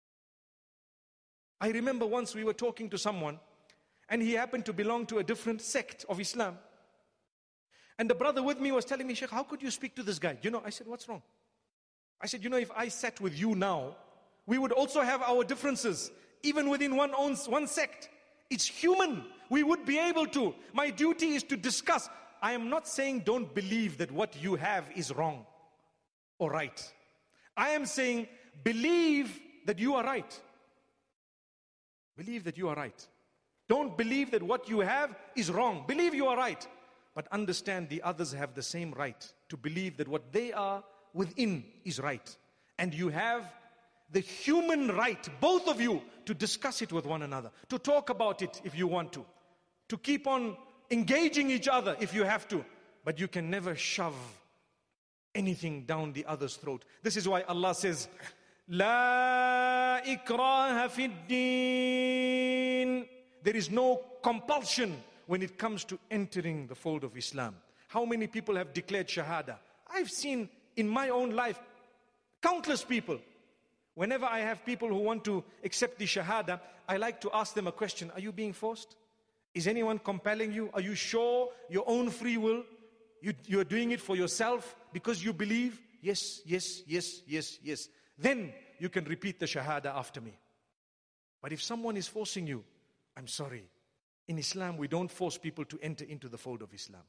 I remember once we were talking to someone, and he happened to belong to a different sect of Islam. And the brother with me was telling me, Sheikh, how could you speak to this guy? You know, I said, what's wrong? I said, you know, if I sat with you now, we would also have our differences, even within one own, one sect. It's human. We would be able to. My duty is to discuss. I am not saying don't believe that what you have is wrong or right. I am saying believe that you are right. Believe that you are right. Don't believe that what you have is wrong. Believe you are right. But understand the others have the same right to believe that what they are within is right. And you have the human right, both of you, to discuss it with one another, to talk about it if you want to, to keep on engaging each other if you have to, but you can never shove anything down the other's throat. This is why Allah says, La ikraha fid din. There is no compulsion when it comes to entering the fold of Islam. How many people have declared Shahada? I've seen in my own life countless people. Whenever I have people who want to accept the Shahada, I like to ask them a question. Are you being forced? Is anyone compelling you? Are you sure your own free will? You, you're doing it for yourself because you believe? Yes, yes, yes, yes, yes. Then you can repeat the Shahada after me. But if someone is forcing you, I'm sorry. In Islam, we don't force people to enter into the fold of Islam.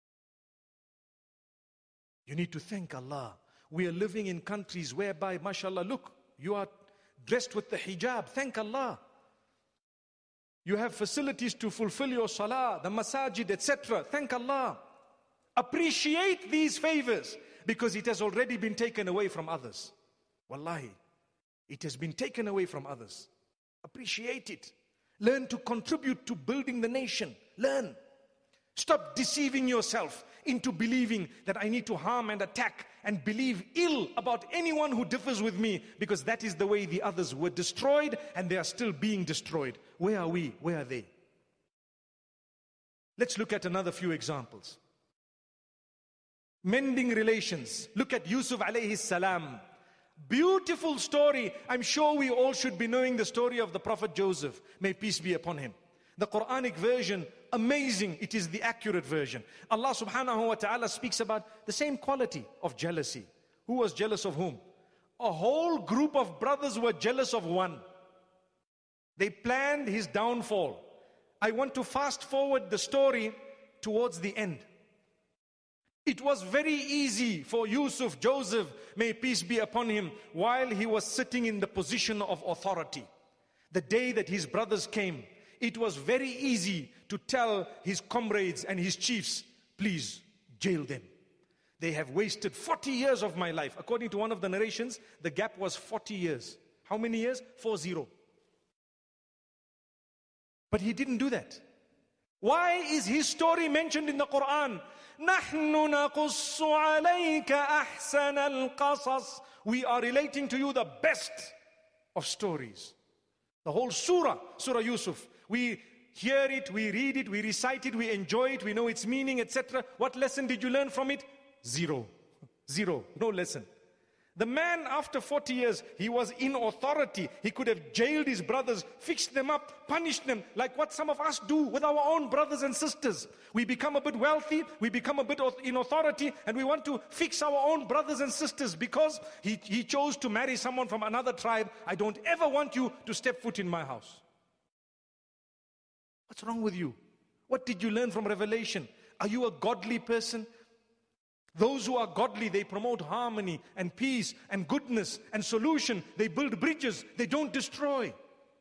You need to thank Allah. We are living in countries whereby, mashallah, look, you are dressed with the hijab. Thank Allah. You have facilities to fulfill your salah, the masajid, et cetera. Thank Allah. Appreciate these favors because it has already been taken away from others. Wallahi, it has been taken away from others. Appreciate it. Learn to contribute to building the nation. Learn. Stop deceiving yourself into believing that I need to harm and attack and believe ill about anyone who differs with me, because that is the way the others were destroyed and they are still being destroyed. Where are we? Where are they? Let's look at another few examples. Mending relations. Look at Yusuf alayhi salam. Beautiful story. I'm sure we all should be knowing the story of the Prophet Joseph. May peace be upon him. The Quranic version, amazing. It is the accurate version. Allah subhanahu wa ta'ala speaks about the same quality of jealousy. Who was jealous of whom? A whole group of brothers were jealous of one. They planned his downfall. I want to fast forward the story towards the end. It was very easy for Yusuf, Joseph, may peace be upon him, while he was sitting in the position of authority. The day that his brothers came, it was very easy to tell his comrades and his chiefs, please jail them. They have wasted forty years of my life. According to one of the narrations, the gap was forty years. How many years? Four zero. But he didn't do that. Why is his story mentioned in the Quran? نَحْنُ نَقُصُّ عَلَيْكَ أَحْسَنَ الْقَصَصِ. We are relating to you the best of stories. The whole surah, Surah Yusuf. We hear it, we read it, we recite it, we enjoy it, we know its meaning, et cetera. What lesson did you learn from it? Zero. Zero. No lesson. The man, after forty years, he was in authority. He could have jailed his brothers, fixed them up, punished them, like what some of us do with our own brothers and sisters. We become a bit wealthy, we become a bit in authority, and we want to fix our own brothers and sisters because he, he chose to marry someone from another tribe. I don't ever want you to step foot in my house. What's wrong with you? What did you learn from Revelation? Are you a godly person? Those who are godly, they promote harmony and peace and goodness and solution. They build bridges. They don't destroy.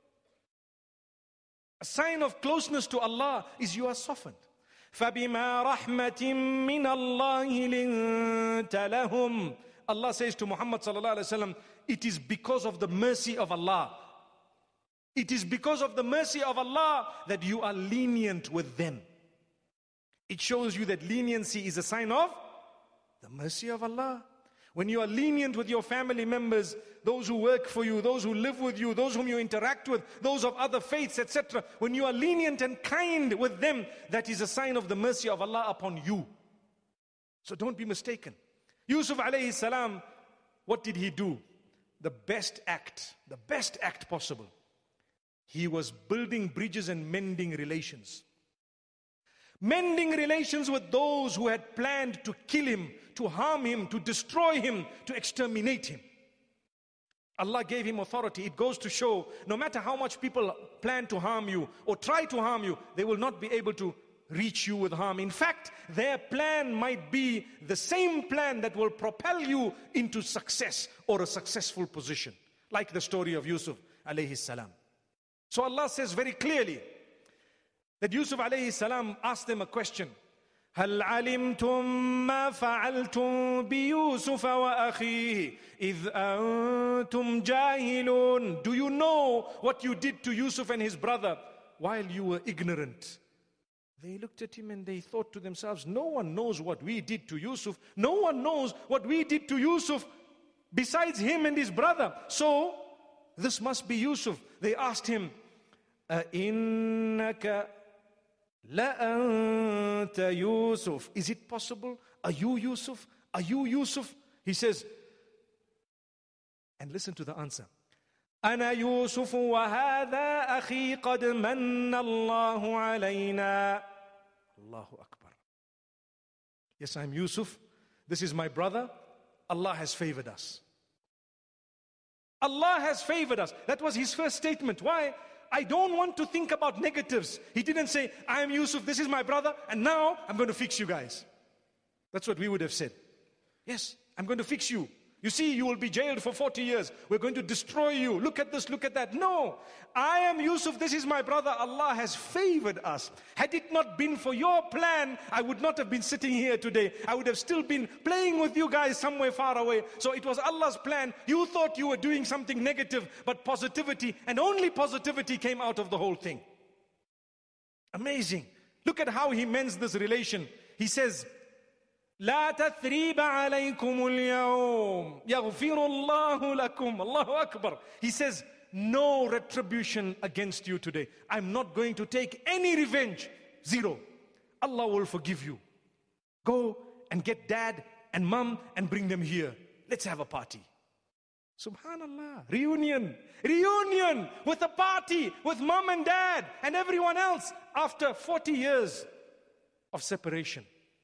A sign of closeness to Allah is you are softened. فَبِمَا رَحْمَةٍ مِّنَ اللَّهِ لِنْتَ لَهُمْ. Allah says to Muhammad sallallahu alaihi wasallam, it is because of the mercy of Allah. It is because of the mercy of Allah that you are lenient with them. It shows you that leniency is a sign of the mercy of Allah. When you are lenient with your family members, those who work for you, those who live with you, those whom you interact with, those of other faiths, et cetera. When you are lenient and kind with them, that is a sign of the mercy of Allah upon you. So don't be mistaken. Yusuf alayhi salam, what did he do? The best act, the best act possible. He was building bridges and mending relations. Mending relations with those who had planned to kill him, to harm him, to destroy him, to exterminate him. Allah gave him authority. It goes to show, no matter how much people plan to harm you or try to harm you, they will not be able to reach you with harm. In fact, their plan might be the same plan that will propel you into success or a successful position. Like the story of Yusuf alayhi salam. So Allah says very clearly, that Yusuf alayhi salam asked them a question. هل علمتم ما فعلتم بيوسف وأخيه إذ أنتم جاهلون. Do you know what you did to Yusuf and his brother while you were ignorant? They looked at him and they thought to themselves, no one knows what we did to Yusuf. No one knows what we did to Yusuf besides him and his brother. So this must be Yusuf. They asked him, أَإِنَّكَ لَأَنْتَ يُوسُف. Is it possible? Are you Yusuf? Are you Yusuf? He says, and listen to the answer. أَنَا يُوسُفُ وَهَذَا أَخِي قَدْ مَنَّ اللَّهُ عَلَيْنَا. Allahu Akbar. Yes, I'm Yusuf. This is my brother. Allah has favored us. Allah has favored us. That was his first statement. Why? I don't want to think about negatives. He didn't say, I am Yusuf, this is my brother, and now I'm going to fix you guys. That's what we would have said. Yes, I'm going to fix you. You see, you will be jailed for forty years. We're going to destroy you. Look at this, look at that. No, I am Yusuf, this is my brother. Allah has favored us. Had it not been for your plan, I would not have been sitting here today. I would have still been playing with you guys somewhere far away. So it was Allah's plan. You thought you were doing something negative, but positivity, and only positivity came out of the whole thing. Amazing. Look at how he mends this relation. He says, لا تثريب عليكم اليوم يغفر الله لكم. Allahu Akbar. He says, no retribution against you today. I'm not going to take any revenge. Zero. Allah will forgive you. Go and get dad and mom and bring them here. Let's have a party. Subhanallah. Reunion. Reunion with a party with mom and dad and everyone else after forty years of separation.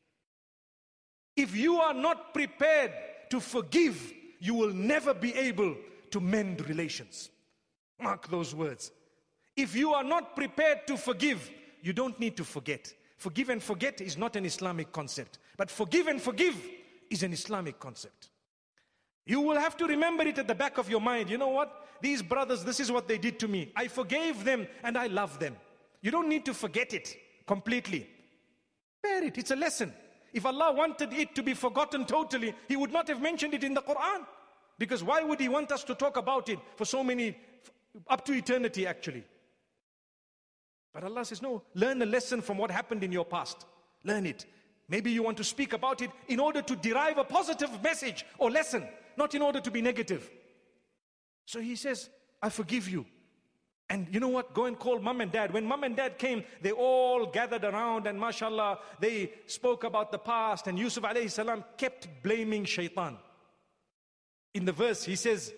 If you are not prepared to forgive, you will never be able to mend relations. Mark those words. If you are not prepared to forgive, you don't need to forget. Forgive and forget is not an Islamic concept. But forgive and forgive is an Islamic concept. You will have to remember it at the back of your mind. You know what? These brothers, this is what they did to me. I forgave them and I love them. You don't need to forget it completely. Bear it. It's a lesson. If Allah wanted it to be forgotten totally, He would not have mentioned it in the Quran. Because why would He want us to talk about it for so many, up to eternity actually? But Allah says, no, learn a lesson from what happened in your past. Learn it. Maybe you want to speak about it in order to derive a positive message or lesson, not in order to be negative. So He says, I forgive you. And you know what? Go and call mom and dad. When mom and dad came, they all gathered around and mashallah, they spoke about the past. And Yusuf alayhi salam kept blaming shaitan. In the verse, he says,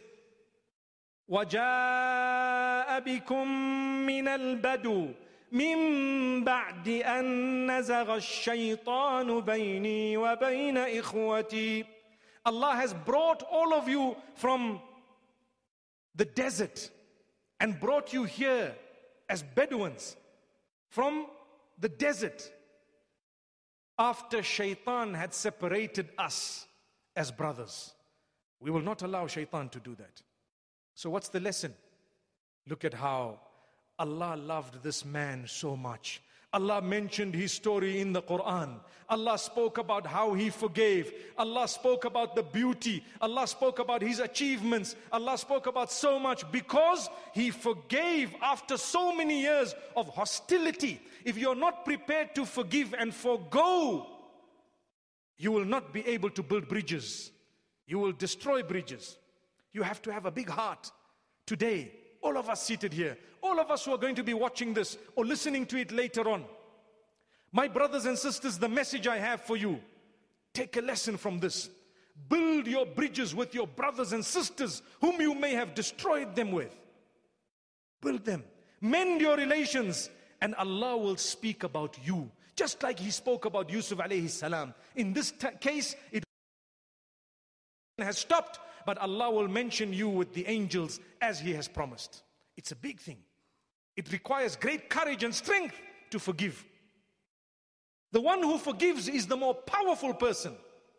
وَجَاءَ بِكُم مِّنَ الْبَدُوِ مِن بَعْدِ أَن نَّزَغَ الشَّيْطَانُ بَيْنِي وَبَيْنَ إِخْوَتِي. Allah has brought all of you from the desert and brought you here as Bedouins from the desert after Shaitan had separated us as brothers. We will not allow Shaitan to do that. So what's the lesson? Look at how Allah loved this man so much. Allah mentioned his story in the Quran. Allah spoke about how he forgave. Allah spoke about the beauty. Allah spoke about his achievements. Allah spoke about so much because he forgave after so many years of hostility. If you're not prepared to forgive and forgo, you will not be able to build bridges. You will destroy bridges. You have to have a big heart. Today, all of us seated here, all of us who are going to be watching this or listening to it later on, my brothers and sisters, the message I have for you, take a lesson from this. Build your bridges with your brothers and sisters whom you may have destroyed them with. Build them. Mend your relations and Allah will speak about you. Just like He spoke about Yusuf alayhi salam. In this t- case, it has stopped, but Allah will mention you with the angels as He has promised. It's a big thing. It requires great courage and strength to forgive. The one who forgives is the more powerful person.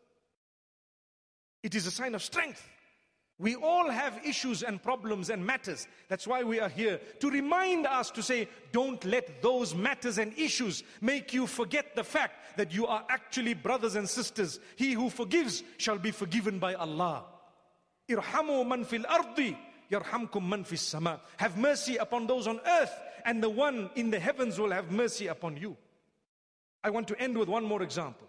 It is a sign of strength. We all have issues and problems and matters. That's why we are here, to remind us to say, don't let those matters and issues make you forget the fact that you are actually brothers and sisters. He who forgives shall be forgiven by Allah. Irhamu man fil ardi, yarhamkum man fis sama. Have mercy upon those on earth, and the one in the heavens will have mercy upon you. I want to end with one more example.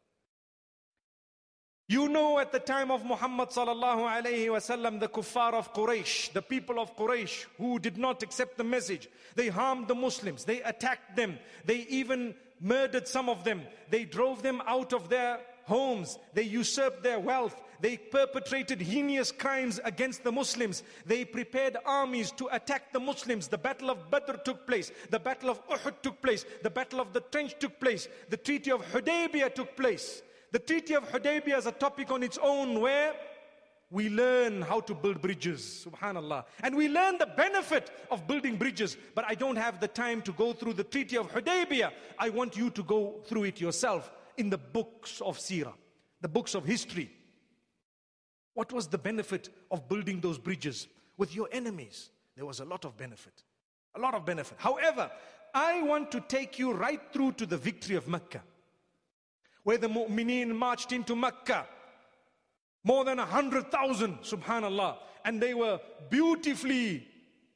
You know, at the time of Muhammad sallallahu alayhi wasallam, the kuffar of Quraysh, the people of Quraysh who did not accept the message, they harmed the Muslims, they attacked them, they even murdered some of them, they drove them out of their homes, they usurped their wealth, they perpetrated heinous crimes against the Muslims, they prepared armies to attack the Muslims. The battle of Badr took place, the battle of Uhud took place, the battle of the trench took place, the treaty of Hudaybiyah took place. The Treaty of Hudaybiyah is a topic on its own where we learn how to build bridges, subhanallah. And we learn the benefit of building bridges. But I don't have the time to go through the Treaty of Hudaybiyah. I want you to go through it yourself in the books of Seerah, the books of history. What was the benefit of building those bridges with your enemies? There was a lot of benefit, a lot of benefit. However, I want to take you right through to the victory of Mecca, where the mu'mineen marched into Mecca, more than a hundred thousand, subhanallah, and they were beautifully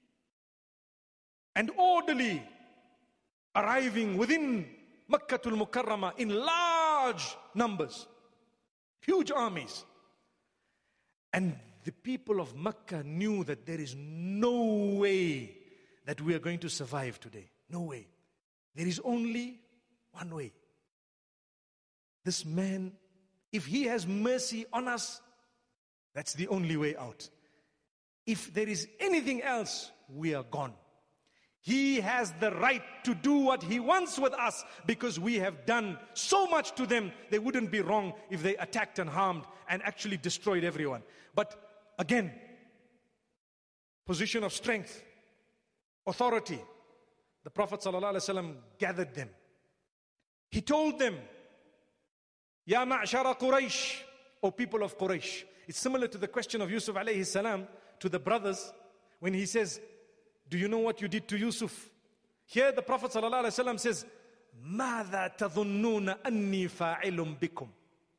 and orderly arriving within Makkatul Mukarramah in large numbers, huge armies. And the people of Mecca knew that there is no way that we are going to survive today. No way. There is only one way. This man, if he has mercy on us, that's the only way out. If there is anything else, we are gone. He has the right to do what he wants with us because we have done so much to them. They wouldn't be wrong if they attacked and harmed and actually destroyed everyone. But again, position of strength, authority. The Prophet ﷺ gathered them. He told them, Ya ma'shara Quraysh, O people of Quraysh. It's similar to the question of Yusuf alayhi salam to the brothers when he says, do you know what you did to Yusuf? Here the Prophet sallallahu alaihi wasallam says, ماذا تظنون أني فاعل بكم?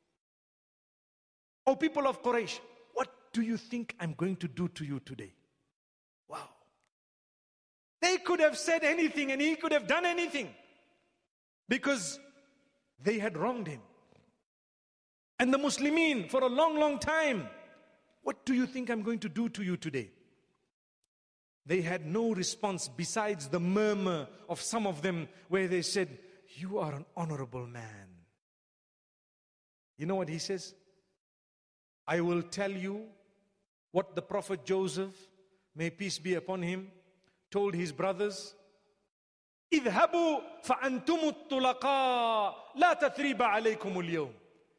O people of Quraysh, what do you think I'm going to do to you today? Wow. They could have said anything and he could have done anything because they had wronged him. And the Muslimin for a long, long time, what do you think I'm going to do to you today? They had no response besides the murmur of some of them where they said, you are an honorable man. You know what he says? I will tell you what the Prophet Joseph, may peace be upon him, told his brothers, اذهبوا فأنتم الطلقاء لا تثريب عليكم اليوم.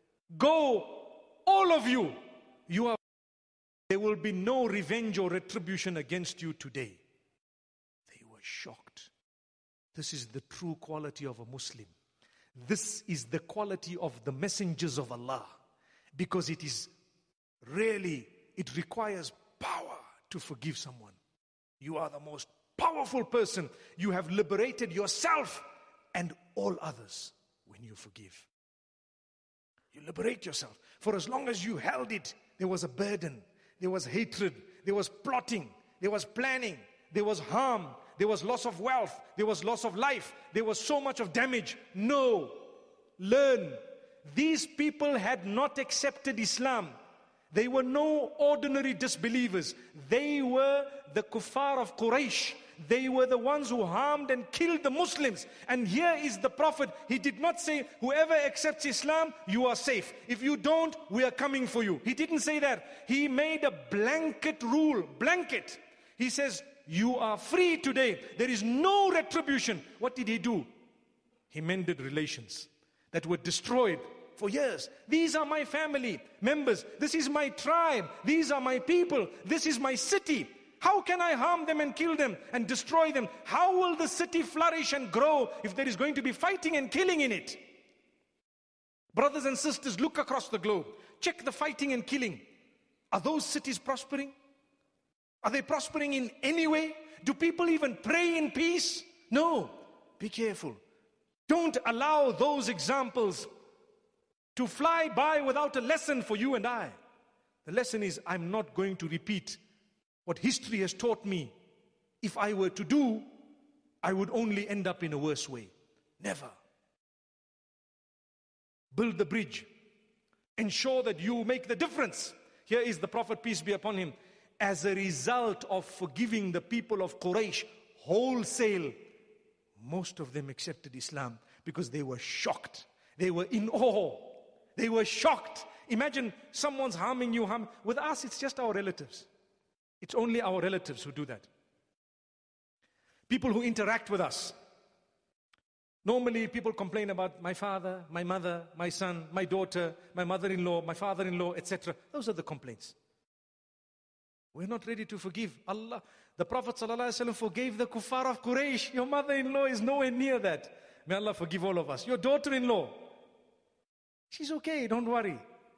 Go, all of you, you are. There will be no revenge or retribution against you today. They were shocked. This is the true quality of a Muslim. This is the quality of the messengers of Allah. Because it is really, it requires power to forgive someone. You are the most powerful person. You have liberated yourself and all others when you forgive. You liberate yourself. For as long as you held it, there was a burden, there was hatred, there was plotting, there was planning, there was harm, there was loss of wealth, there was loss of life, there was so much of damage. No. Learn. These people had not accepted Islam. They were no ordinary disbelievers. They were the kuffar of Quraysh. They were the ones who harmed and killed the Muslims. And here is the Prophet. He did not say, whoever accepts Islam, you are safe. If you don't, we are coming for you. He didn't say that. He made a blanket rule. Blanket. He says, you are free today. There is no retribution. What did he do? He mended relations that were destroyed for years. These are my family members. This is my tribe. These are my people. This is my city. How can I harm them and kill them and destroy them? How will the city flourish and grow if there is going to be fighting and killing in it? Brothers and sisters, look across the globe. Check the fighting and killing. Are those cities prospering? Are they prospering in any way? Do people even pray in peace? No. Be careful. Don't allow those examples to fly by without a lesson for you and I. The lesson is, I'm not going to repeat what history has taught me. If I were to do, I would only end up in a worse way. Never. Build the bridge. Ensure that you make the difference. Here is the Prophet, peace be upon him. As a result of forgiving the people of Quraysh wholesale, most of them accepted Islam because they were shocked. They were in awe. They were shocked. Imagine someone's harming you. Harm. With us, it's just our relatives. It's only our relatives who do that. People who interact with us. Normally, people complain about my father, my mother, my son, my daughter, my mother-in-law, my father-in-law, et cetera. Those are the complaints. We're not ready to forgive. Allah, the Prophet ﷺ forgave the kuffar of Quraysh. Your mother-in-law is nowhere near that. May Allah forgive all of us. Your daughter-in-law, she's okay, don't worry.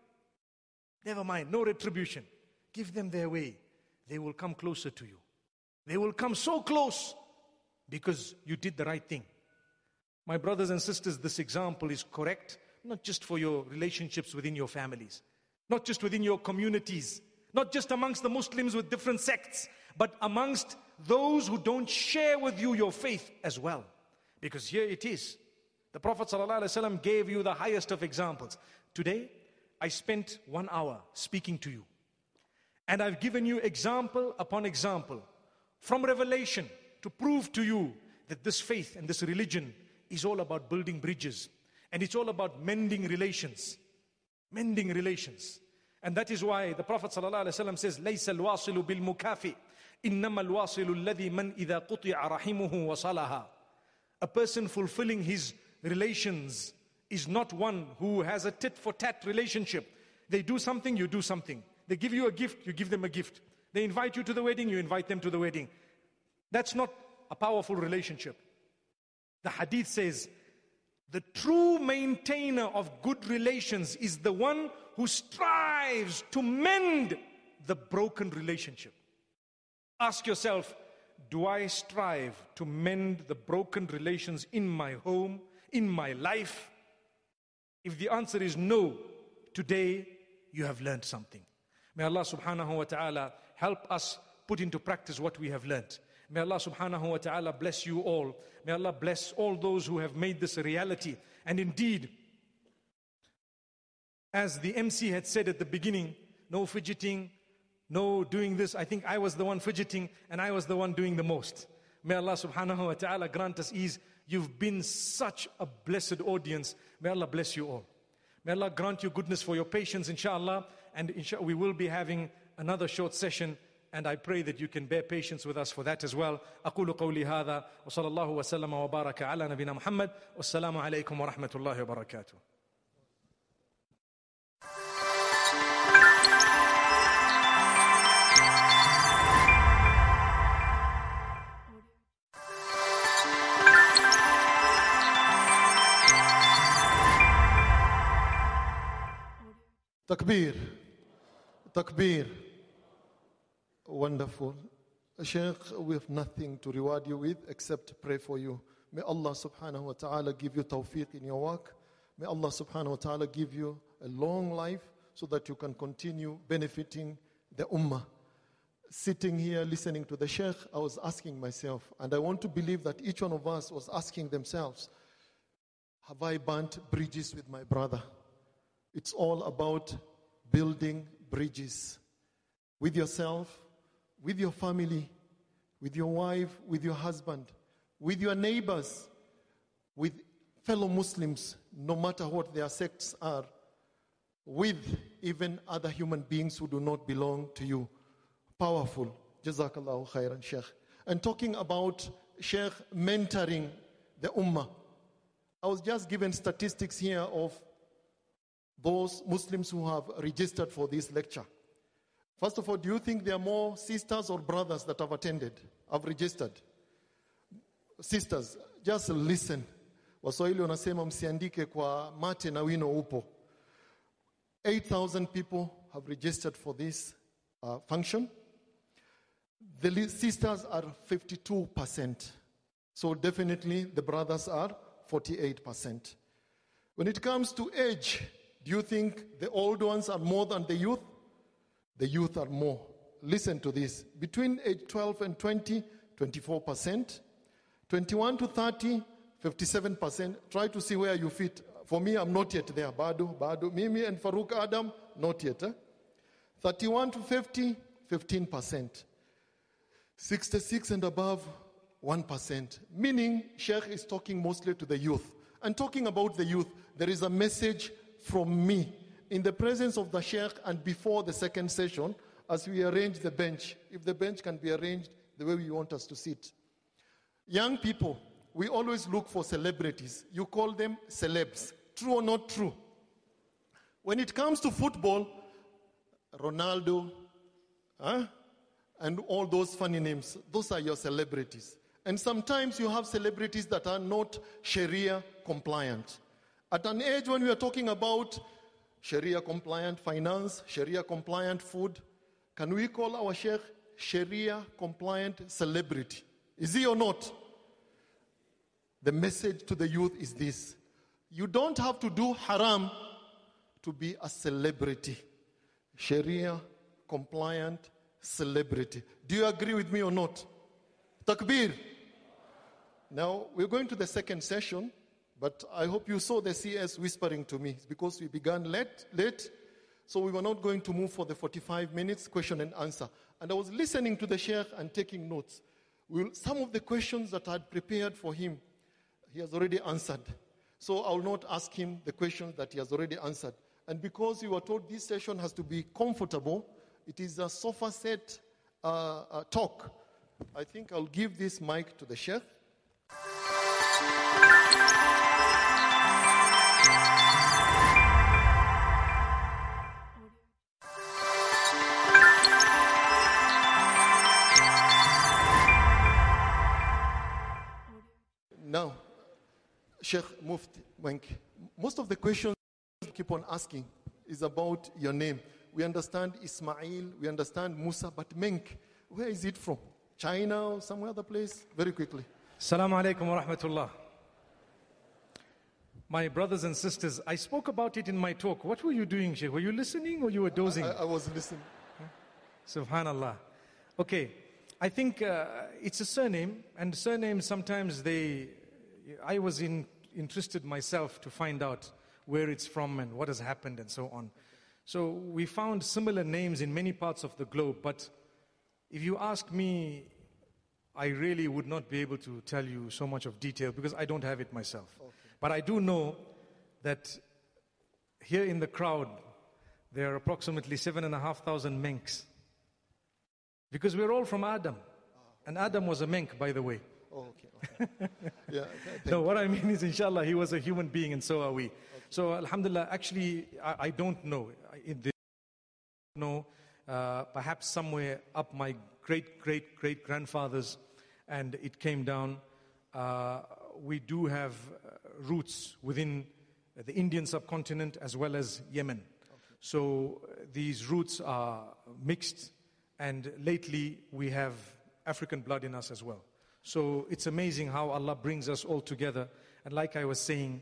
Never mind, no retribution. Give them their way. They will come closer to you. They will come so close because you did the right thing. My brothers and sisters, this example is correct, not just for your relationships within your families, not just within your communities, not just amongst the Muslims with different sects, but amongst those who don't share with you your faith as well. Because here it is. The Prophet ﷺ gave you the highest of examples. Today, I spent one hour speaking to you. And I've given you example upon example from Revelation to prove to you that this faith and this religion is all about building bridges. And it's all about mending relations. Mending relations. And that is why the Prophet ﷺ says, لَيْسَ الْوَاصِلُ بِالْمُكَافِئِ إِنَّمَا الْوَاصِلُ الَّذِي مَنْ إِذَا قُطِعَ رَحِمُهُ وَصَلَهَا. A person fulfilling his relations is not one who has a tit-for-tat relationship. They do something, you do something. They give you a gift, you give them a gift. They invite you to the wedding, you invite them to the wedding. That's not a powerful relationship. The hadith says, the true maintainer of good relations is the one who strives to mend the broken relationship. Ask yourself, do I strive to mend the broken relations in my home, in my life? If the answer is no, today you have learned something. May Allah subhanahu wa ta'ala help us put into practice what we have learned. May Allah subhanahu wa ta'ala bless you all. May Allah bless all those who have made this a reality. And indeed, as the M C had said at the beginning, no fidgeting, no doing this. I think I was the one fidgeting and I was the one doing the most. May Allah subhanahu wa ta'ala grant us ease. You've been such a blessed audience. May Allah bless you all. May Allah grant you goodness for your patience, inshallah. And inshallah, we will be having another short session, and I pray that you can bear patience with us for that as well. أقول قولي هذا وصلى الله وسلم وبارك على نبينا محمد والسلام عليكم ورحمة الله وبركاته. Takbir, Takbir. Wonderful. Sheikh, we have nothing to reward you with except pray for you. May Allah subhanahu wa ta'ala give you tawfiq in your work. May Allah subhanahu wa ta'ala give you a long life so that you can continue benefiting the ummah. Sitting here listening to the Sheikh, I was asking myself, and I want to believe that each one of us was asking themselves, have I burnt bridges with my brother? It's all about building bridges with yourself, with your family, with your wife, with your husband, with your neighbors, with fellow Muslims, no matter what their sects are, with even other human beings who do not belong to you. Powerful. Jazakallahu khairan, Sheikh. And talking about Sheikh mentoring the ummah, I was just given statistics here of those Muslims who have registered for this lecture. First of all, do you think there are more sisters or brothers that have attended, have registered? Sisters, just listen. Waswahili wanasema msiandike kwa mate na wino upo. eight thousand people have registered for this uh, function. The sisters are fifty-two percent. So definitely the brothers are forty-eight percent. When it comes to age, do you think the old ones are more than the youth? The youth are more. Listen to this. Between age twelve and twenty, twenty-four percent. twenty-one to thirty, fifty-seven percent. Try to see where you fit. For me, I'm not yet there. Badu, Badu. Mimi and Farouk Adam, not yet. Eh? thirty-one to fifty, fifteen percent. sixty-six and above, one percent. Meaning, Sheikh is talking mostly to the youth. And talking about the youth, there is a message from me in the presence of the Sheikh and before the second session as we arrange the bench, if the bench can be arranged the way we want us to sit. Young people, we always look for celebrities. You call them celebs. True or not true? When it comes to football, Ronaldo, huh? and all those funny names, those are your celebrities. And sometimes you have celebrities that are not Sharia compliant. At an age when we are talking about Sharia compliant finance, Sharia compliant food, can we call our Sheikh Sharia compliant celebrity? Is he or not? The message to the youth is this: you don't have to do haram to be a celebrity. Sharia compliant celebrity. Do you agree with me or not? Takbir. Now we're going to the second session. But I hope you saw the C S whispering to me. It's because we began late, late, so we were not going to move for the forty-five minutes question and answer. And I was listening to the Sheikh and taking notes. We'll, some of the questions that I had prepared for him, he has already answered. So I will not ask him the questions that he has already answered. And because we were told this session has to be comfortable, it is a sofa set uh, uh, talk. I think I'll give this mic to the Sheikh. Now, Sheikh Mufti Menk, most of the questions you keep on asking is about your name. We understand Ismail, we understand Musa, but Menk, where is it from? China or some other place? Very quickly. Assalamu alaikum wa rahmatullah. My brothers and sisters, I spoke about it in my talk. What were you doing, Sheikh? Were you listening or you were dozing? I, I was listening. Subhanallah. Okay, I think uh, it's a surname, and surnames sometimes they... I was in, interested myself to find out where it's from and what has happened and so on. So we found similar names in many parts of the globe, but if you ask me, I really would not be able to tell you so much of detail because I don't have it myself. Okay. But I do know that here in the crowd, there are approximately seven and a half thousand Menks. Because we're all from Adam. And Adam was a menk, by the way. Oh, okay. okay. Yeah, th- No, what I mean is, inshallah, he was a human being and so are we. So, alhamdulillah, actually, I, I don't know. I in the- know, uh, perhaps somewhere up my great, great, great grandfathers, and it came down. Uh, we do have uh, roots within the Indian subcontinent as well as Yemen. So uh, these roots are mixed, and lately we have African blood in us as well. So it's amazing how Allah brings us all together. And like I was saying,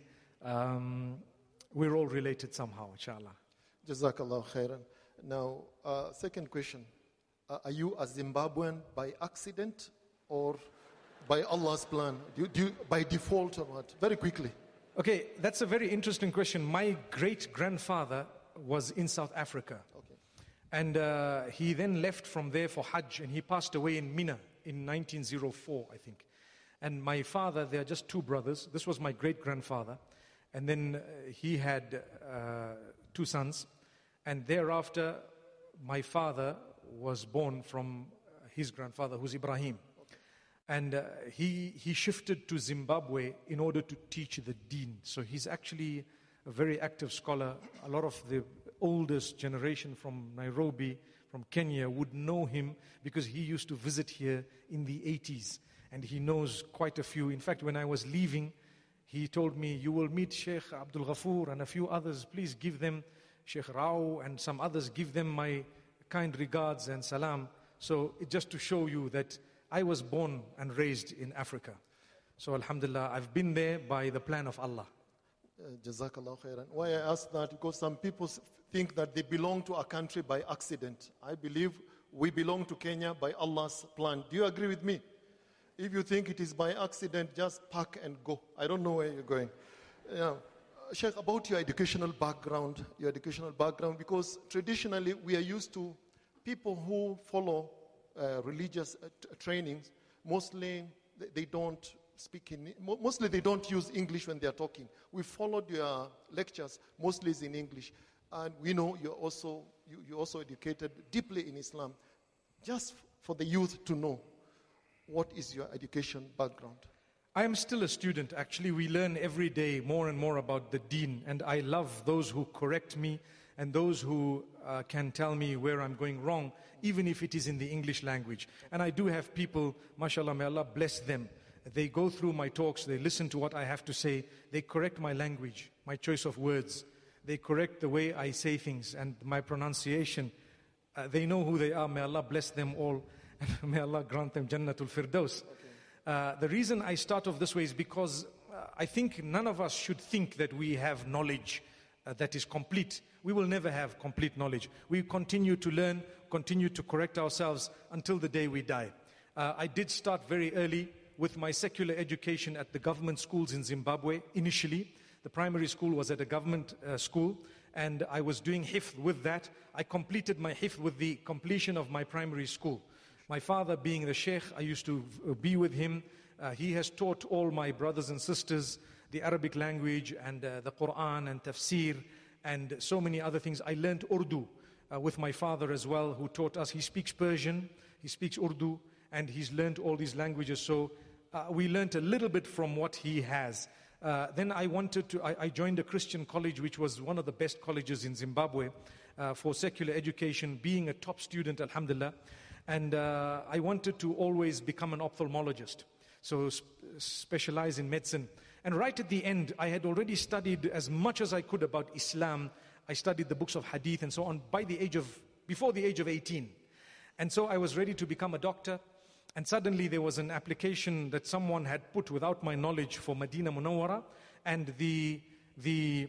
um, we're all related somehow, inshallah. Jazakallah khairan. Now, uh, second question. Uh, are you a Zimbabwean by accident or by Allah's plan? Do you, do you, by default or what? Very quickly. Okay, that's a very interesting question. My great-grandfather was in South Africa. Okay. And uh, he then left from there for Hajj, and he passed away in Mina in nineteen oh four, I think. And my father, they are just two brothers. This was my great-grandfather. And then uh, he had uh, two sons. And thereafter, my father was born from his grandfather, who's Ibrahim. Okay. And uh, he, he shifted to Zimbabwe in order to teach the deen. So he's actually a very active scholar. A lot of the oldest generation from Nairobi, from Kenya, would know him because he used to visit here in the eighties. And he knows quite a few. In fact, when I was leaving, he told me, you will meet Sheikh Abdul Ghafoor and a few others. Please give them, Sheikh Rao and some others, give them my kind regards and salam. So it just to show you that I was born and raised in Africa. So alhamdulillah, I've been there by the plan of Allah. Uh, Jazakallah khairan. Why I ask that? Because some people s- think that they belong to a country by accident. I believe we belong to Kenya by Allah's plan. Do you agree with me? If you think it is by accident, just pack and go. I don't know where you're going. Yeah. Uh, Sheikh, about your educational background, your educational background, because traditionally we are used to people who follow uh, religious uh, t- trainings. Mostly they, they don't speak in, mo- mostly they don't use English when they are talking. We followed your lectures, mostly is in English. And we know you're also, you, you're also educated deeply in Islam. Just f- for the youth to know, what is your education background? I am still a student. Actually, we learn every day more and more about the deen. And I love those who correct me and those who uh, can tell me where I'm going wrong, even if it is in the English language. And I do have people, mashallah, may Allah bless them. They go through my talks, they listen to what I have to say, they correct my language, my choice of words. They correct the way I say things and my pronunciation. Uh, they know who they are. May Allah bless them all. And may Allah grant them Jannatul Firdaus. Uh, the reason I start off this way is because uh, I think none of us should think that we have knowledge uh, that is complete. We will never have complete knowledge. We continue to learn, continue to correct ourselves until the day we die. Uh, I did start very early with my secular education at the government schools in Zimbabwe initially. The primary school was at a government uh, school, and I was doing hifth with that. I completed my hifth with the completion of my primary school. My father being the sheikh, I used to be with him. Uh, he has taught all my brothers and sisters the Arabic language and uh, the Quran and tafsir and so many other things. I learned Urdu uh, with my father as well, who taught us. He speaks Persian, he speaks Urdu, and he's learned all these languages. So uh, we learned a little bit from what he has. Uh, then I wanted to, I, I joined a Christian college, which was one of the best colleges in Zimbabwe uh, for secular education, being a top student, alhamdulillah. And uh, I wanted to always become an ophthalmologist, so sp- specialize in medicine. And right at the end, I had already studied as much as I could about Islam. I studied the books of hadith and so on by the age of, before the age of eighteen. And so I was ready to become a doctor. And suddenly there was an application that someone had put without my knowledge for Medina Munawwara. And the, the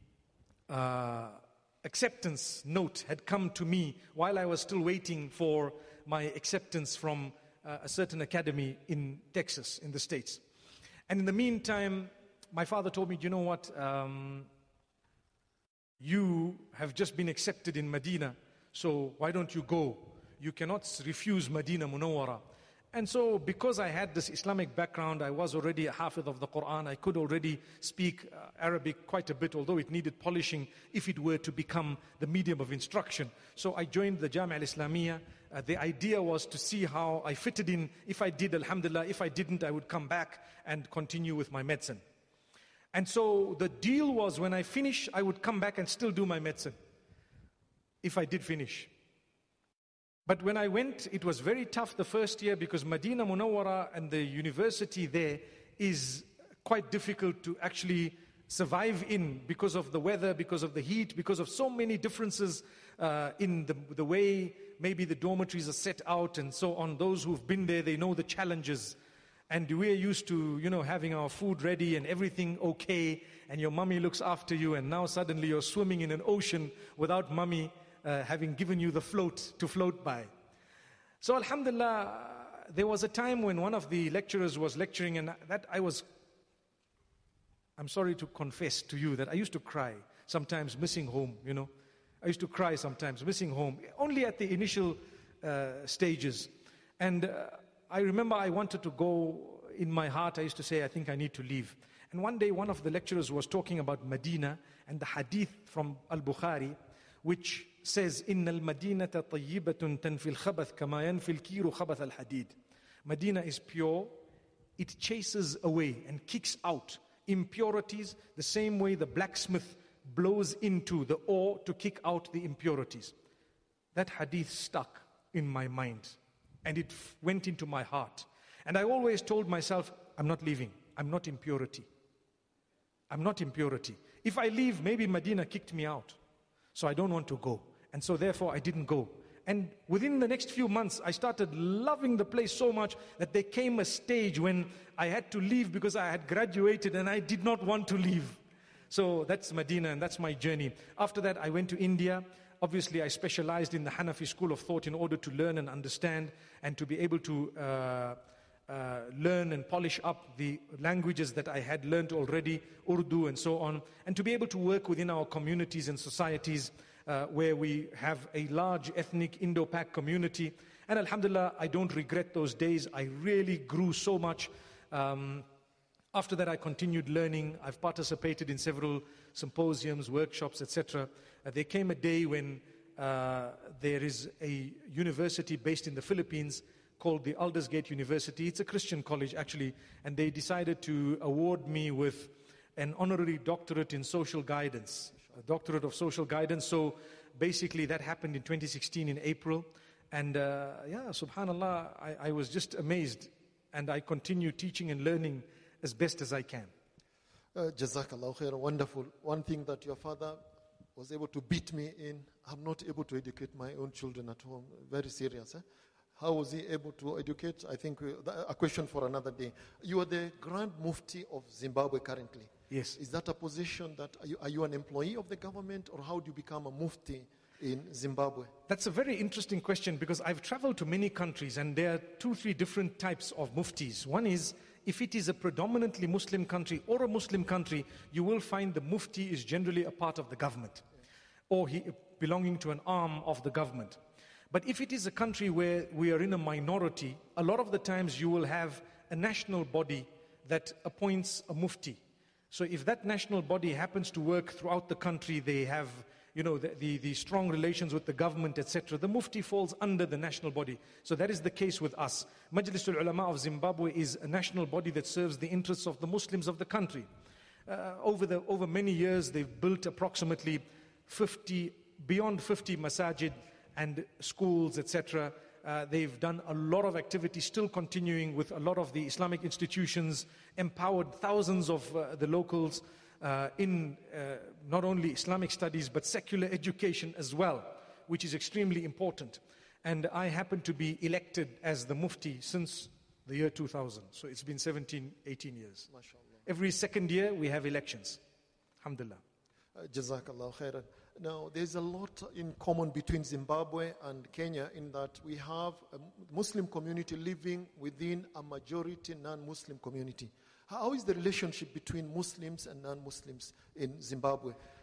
uh, acceptance note had come to me while I was still waiting for my acceptance from uh, a certain academy in Texas, in the States. And in the meantime, my father told me, you know what, um, you have just been accepted in Medina, so why don't you go? You cannot refuse Medina Munawwara. And so because I had this Islamic background, I was already a hafiz of the Quran. I could already speak uh, Arabic quite a bit, although it needed polishing if it were to become the medium of instruction. So I joined the Jamia al-Islamiyah. Uh, the idea was to see how I fitted in. If I did, alhamdulillah. If I didn't, I would come back and continue with my medicine. And so the deal was when I finish, I would come back and still do my medicine. If I did finish. But when I went, it was very tough the first year because Medina Munawwara and the university there is quite difficult to actually survive in because of the weather, because of the heat, because of so many differences uh, in the, the way maybe the dormitories are set out and so on. Those who've been there, they know the challenges. And we're used to, you know, having our food ready and everything okay, and your mummy looks after you, and now suddenly you're swimming in an ocean without mummy Uh, having given you the float to float by. So alhamdulillah, there was a time when one of the lecturers was lecturing, and that I was, I'm sorry to confess to you that I used to cry sometimes missing home, you know. I used to cry sometimes missing home, only at the initial uh, stages. And uh, I remember I wanted to go, in my heart I used to say, I think I need to leave. And one day one of the lecturers was talking about Medina and the hadith from Al-Bukhari, which says, إِنَّ الْمَدِينَةَ طَيِّبَةٌ تَنْفِي الْخَبَث كَمَا يَنْفِي الْكِيرُ خَبَثَ الْحَدِيدِ. Medina is pure. It chases away and kicks out impurities the same way the blacksmith blows into the ore to kick out the impurities. That hadith stuck in my mind and it went into my heart. And I always told myself, I'm not leaving. I'm not impurity. I'm not impurity. If I leave, maybe Medina kicked me out. So I don't want to go. And so therefore I didn't go. And within the next few months, I started loving the place so much that there came a stage when I had to leave because I had graduated and I did not want to leave. So that's Medina and that's my journey. After that, I went to India. Obviously, I specialized in the Hanafi school of thought in order to learn and understand and to be able to uh, uh, learn and polish up the languages that I had learned already, Urdu and so on, and to be able to work within our communities and societies uh, where we have a large ethnic Indo-Pak community. And alhamdulillah, I don't regret those days. I really grew so much. Um, after that, I continued learning. I've participated in several symposiums, workshops, et cetera. Uh, there came a day when uh, there is a university based in the Philippines called the Aldersgate University. It's a Christian college, actually, and they decided to award me with an honorary doctorate in social guidance, a doctorate of social guidance. So basically that happened in twenty sixteen in April. And uh, yeah, subhanallah, I, I was just amazed. And I continue teaching and learning as best as I can. Uh, Jazakallah khair, wonderful. One thing that your father was able to beat me in, I'm not able to educate my own children at home. Very serious. Eh? How was he able to educate? I think we, a question for another day. You are the Grand Mufti of Zimbabwe currently. Yes. Is that a position that, are you, are you an employee of the government, or how do you become a Mufti in Zimbabwe? That's a very interesting question because I've traveled to many countries and there are two, three different types of muftis. One is, if it is a predominantly Muslim country or a Muslim country, you will find the mufti is generally a part of the government or he belonging to an arm of the government. But if it is a country where we are in a minority, a lot of the times you will have a national body that appoints a mufti. So if that national body happens to work throughout the country, they have, you know, the, the, the strong relations with the government, et cetera. The mufti falls under the national body. So that is the case with us. Majlis al-Ulama of Zimbabwe is a national body that serves the interests of the Muslims of the country. Uh, over, the, over many years, they've built approximately fifty, beyond fifty masajid and schools, et cetera. Uh, they've done a lot of activity, still continuing with a lot of the Islamic institutions, empowered thousands of uh, the locals uh, in uh, not only Islamic studies, but secular education as well, which is extremely important. And I happen to be elected as the Mufti since the year two thousand. So it's been seventeen, eighteen years. MashaAllah. Every second year we have elections. Alhamdulillah. Uh, Jazakallah khairan. Now, there's a lot in common between Zimbabwe and Kenya in that we have a Muslim community living within a majority non-Muslim community. How is the relationship between Muslims and non-Muslims in Zimbabwe?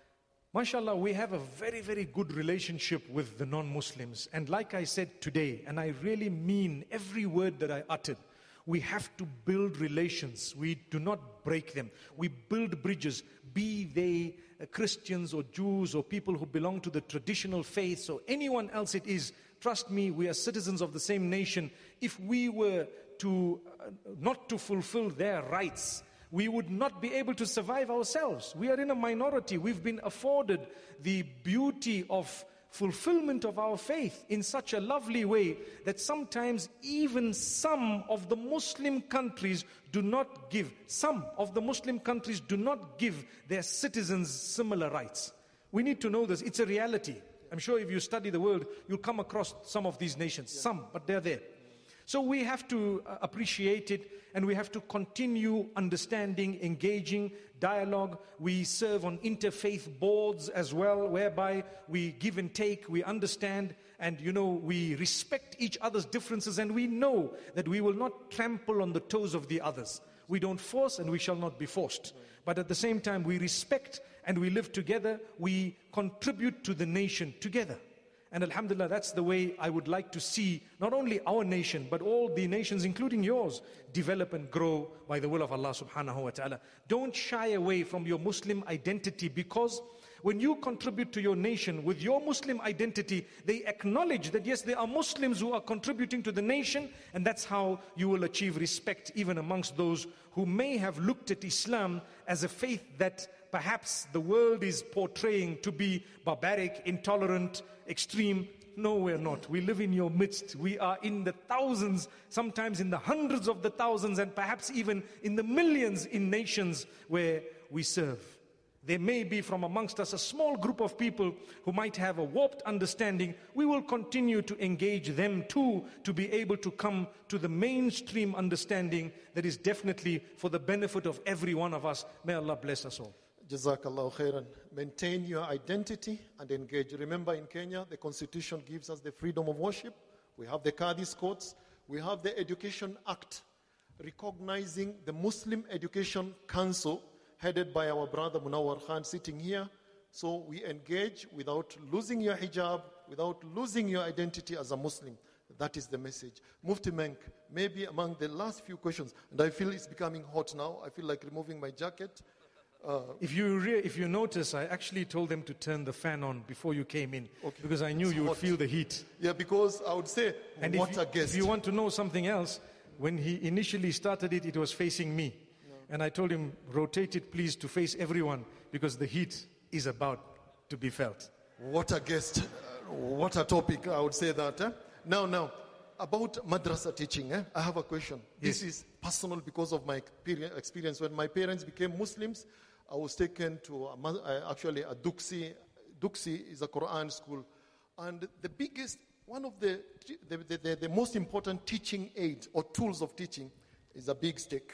MashaAllah, we have a very, very good relationship with the non-Muslims. And like I said today, and I really mean every word that I uttered, we have to build relations. We do not break them. We build bridges, be they uh, Christians or Jews or people who belong to the traditional faiths or anyone else it is. Trust me, we are citizens of the same nation. If we were to uh, not to fulfill their rights, we would not be able to survive ourselves. We are in a minority. We've been afforded the beauty of fulfillment of our faith in such a lovely way that sometimes even some of the Muslim countries do not give, some of the Muslim countries do not give their citizens similar rights. We need to know this. It's a reality. I'm sure if you study the world, you'll come across some of these nations. Some, but they're there. So we have to uh, appreciate it, and we have to continue understanding, engaging, dialogue. We serve on interfaith boards as well, whereby we give and take, we understand, and you know, we respect each other's differences, and we know that we will not trample on the toes of the others. We don't force, and we shall not be forced. But at the same time, we respect and we live together. We contribute to the nation together. And alhamdulillah, that's the way I would like to see not only our nation, but all the nations, including yours, develop and grow by the will of Allah subhanahu wa ta'ala. Don't shy away from your Muslim identity, because when you contribute to your nation with your Muslim identity, they acknowledge that yes, there are Muslims who are contributing to the nation, and that's how you will achieve respect even amongst those who may have looked at Islam as a faith that perhaps the world is portraying to be barbaric, intolerant, extreme. No, we're not. We live in your midst. We are in the thousands, sometimes in the hundreds of the thousands, and perhaps even in the millions in nations where we serve. There may be from amongst us a small group of people who might have a warped understanding. We will continue to engage them too, to be able to come to the mainstream understanding that is definitely for the benefit of every one of us. May Allah bless us all. Jazakallahu khairan. Maintain your identity and engage. Remember, in Kenya, the constitution gives us the freedom of worship. We have the Qadhi's courts. We have the Education Act recognizing the Muslim Education Council headed by our brother Munawar Khan sitting here. So we engage without losing your hijab, without losing your identity as a Muslim. That is the message. Mufti Menk, maybe among the last few questions, and I feel it's becoming hot now. I feel like removing my jacket. Uh, if you re- if you notice, I actually told them to turn the fan on before you came in, okay, because I knew it's you would hot. Feel the heat. Yeah, because I would say, and what if you, a guest. If you want to know something else, when he initially started it, it was facing me. No. And I told him, rotate it please to face everyone, because the heat is about to be felt. What a guest. Uh, what a topic, I would say that. Eh? Now, now, about madrasa teaching, eh? I have a question. Yes. This is personal because of my experience. When my parents became Muslims, I was taken to a, actually a Duksi. Duksi is a Quran school. And the biggest, one of the, the, the, the most important teaching aids or tools of teaching is a big stick.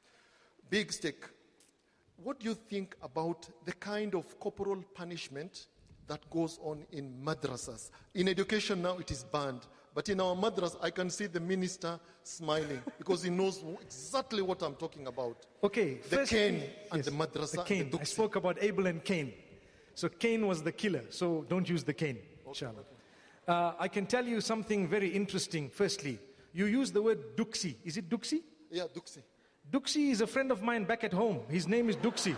Big stick. What do you think about the kind of corporal punishment that goes on in madrasas? In education now it is banned. But in our madras, I can see the minister smiling because he knows exactly what I'm talking about. Okay, the first, cane and yes, the madrasa. The cane. And the I spoke about Abel and Cain. So Cain was the killer. So don't use the cane, okay, inshallah. Okay. Uh, I can tell you something very interesting. Firstly, you use the word Duksi. Is it Duksi? Yeah, Duksi. Duksi is a friend of mine back at home. His name is Duksi.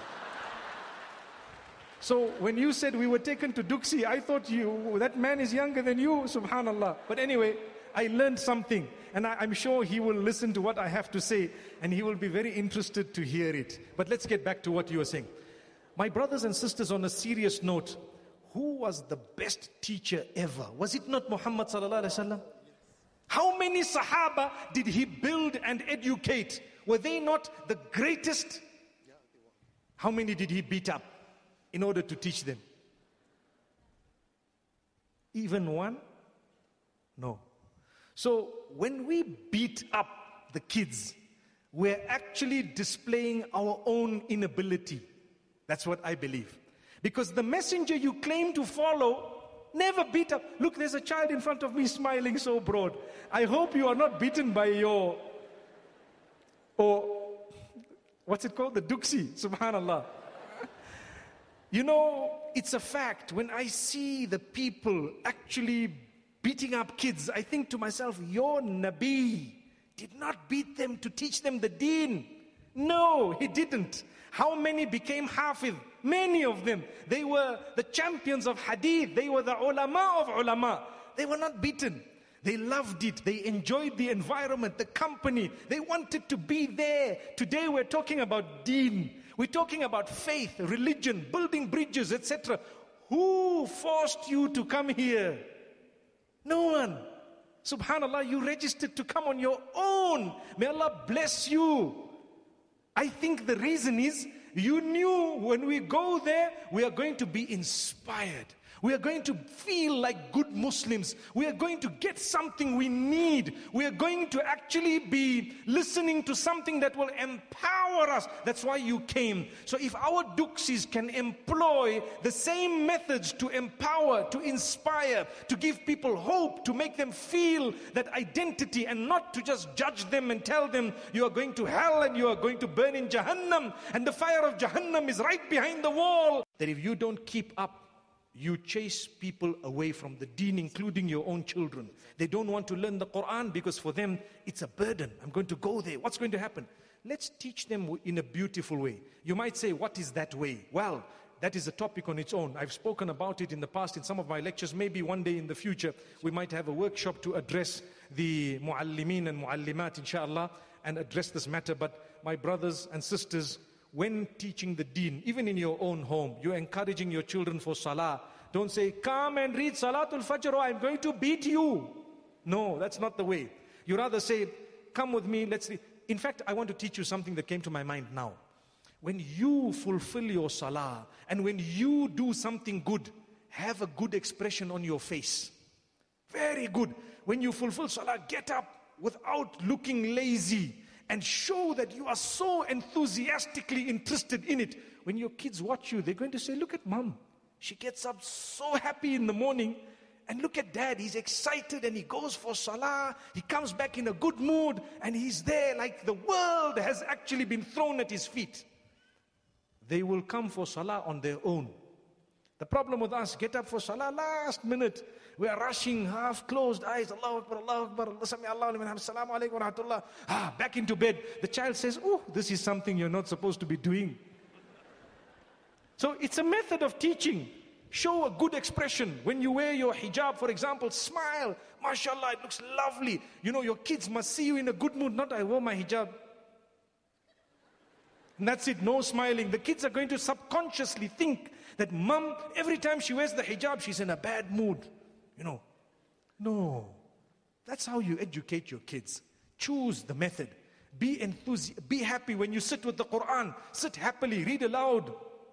So when you said we were taken to Duksi, I thought you that man is younger than you, subhanallah. But anyway, I learned something, and I, I'm sure he will listen to what I have to say, and he will be very interested to hear it. But let's get back to what you were saying. My brothers and sisters, on a serious note, who was the best teacher ever? Was it not Muhammad sallallahu alaihi wasallam? How many Sahaba did he build and educate? Were they not the greatest? How many did he beat up in order to teach them? Even one? No. So when we beat up the kids, we're actually displaying our own inability. That's what I believe. Because the messenger you claim to follow never beat up. Look, there's a child in front of me smiling so broad. I hope you are not beaten by your, or what's it called? The Duksi, subhanallah. You know, it's a fact. When I see the people actually beating up kids, I think to myself, your Nabi did not beat them to teach them the deen. No, he didn't. How many became hafiz? Many of them. They were the champions of hadith. They were the ulama of ulama. They were not beaten. They loved it. They enjoyed the environment, the company. They wanted to be there. Today we're talking about deen. We're talking about faith, religion, building bridges, et cetera. Who forced you to come here? No one. Subhanallah, you registered to come on your own. May Allah bless you. I think the reason is you knew when we go there, we are going to be inspired. We are going to feel like good Muslims. We are going to get something we need. We are going to actually be listening to something that will empower us. That's why you came. So if our Duksis can employ the same methods to empower, to inspire, to give people hope, to make them feel that identity and not to just judge them and tell them you are going to hell and you are going to burn in Jahannam and the fire of Jahannam is right behind the wall. That if you don't keep up, you chase people away from the deen, including your own children. They don't want to learn the Quran because for them, it's a burden. I'm going to go there. What's going to happen? Let's teach them in a beautiful way. You might say, what is that way? Well, that is a topic on its own. I've spoken about it in the past in some of my lectures. Maybe one day in the future, we might have a workshop to address the muallimeen and muallimat, inshallah, and address this matter. But my brothers and sisters, when teaching the deen, even in your own home, you're encouraging your children for salah. Don't say, come and read Salatul Fajr or I'm going to beat you. No, that's not the way. You rather say, come with me, let's read. In fact, I want to teach you something that came to my mind now. When you fulfill your salah and when you do something good, have a good expression on your face. Very good. When you fulfill salah, get up without looking lazy. And show that you are so enthusiastically interested in it. When your kids watch you, they're going to say, look at mom. She gets up so happy in the morning. And look at dad, he's excited and he goes for salah. He comes back in a good mood and he's there like the world has actually been thrown at his feet. They will come for salah on their own. The problem with us, get up for salah last minute. We are rushing, half closed eyes. Allahu Akbar, Allahu Akbar, Sami Allahu liman hamd, Assalamu alaikum wa rahmatullah. Ah, back into bed. The child says, oh, this is something you're not supposed to be doing. So it's a method of teaching. Show a good expression. When you wear your hijab, for example, smile. MashaAllah, it looks lovely. You know, your kids must see you in a good mood. Not, I wore my hijab. And that's it, no smiling. The kids are going to subconsciously think that mom, every time she wears the hijab, she's in a bad mood. You know, no. That's how you educate your kids. Choose the method. Be enthusiastic. Be happy when you sit with the Quran. Sit happily, read aloud.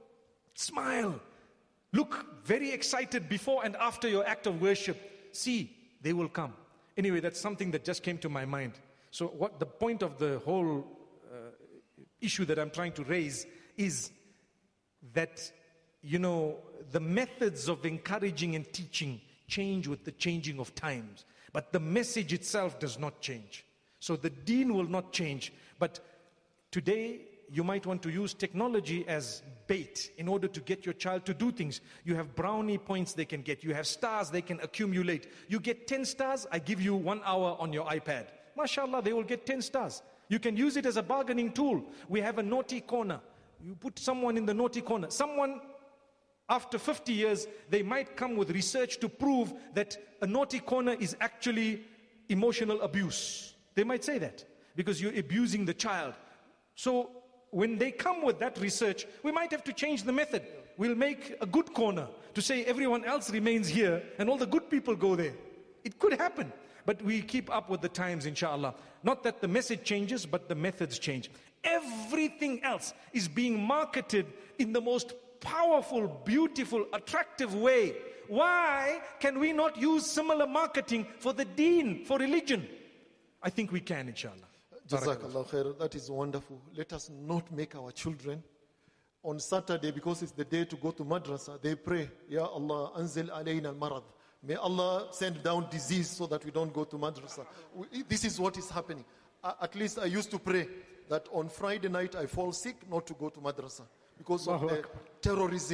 Smile. Look very excited before and after your act of worship. See, they will come. Anyway, that's something that just came to my mind. So what the point of the whole uh, issue that I'm trying to raise is that, you know, the methods of encouraging and teaching change with the changing of times. But the message itself does not change. So the deen will not change. But today, you might want to use technology as bait in order to get your child to do things. You have brownie points they can get. You have stars they can accumulate. You get ten stars, I give you one hour on your iPad. MashaAllah, they will get ten stars. You can use it as a bargaining tool. We have a naughty corner. You put someone in the naughty corner. Someone, after fifty years, they might come with research to prove that a naughty corner is actually emotional abuse. They might say that because you're abusing the child. So when they come with that research, we might have to change the method. We'll make a good corner to say everyone else remains here and all the good people go there. It could happen. But we keep up with the times, inshallah. Not that the message changes, but the methods change. Everything else is being marketed in the most powerful, beautiful, attractive way. Why can we not use similar marketing for the deen, for religion? I think we can, inshallah. Jazakallah khair. That is wonderful. Let us not make our children on Saturday, because it's the day to go to madrasa, they pray, Ya Allah, anzil alayna al-marad. May Allah send down disease so that we don't go to madrasa. We, this is what is happening. Uh, at least I used to pray that on Friday night I fall sick not to go to madrasa because of the terrorism,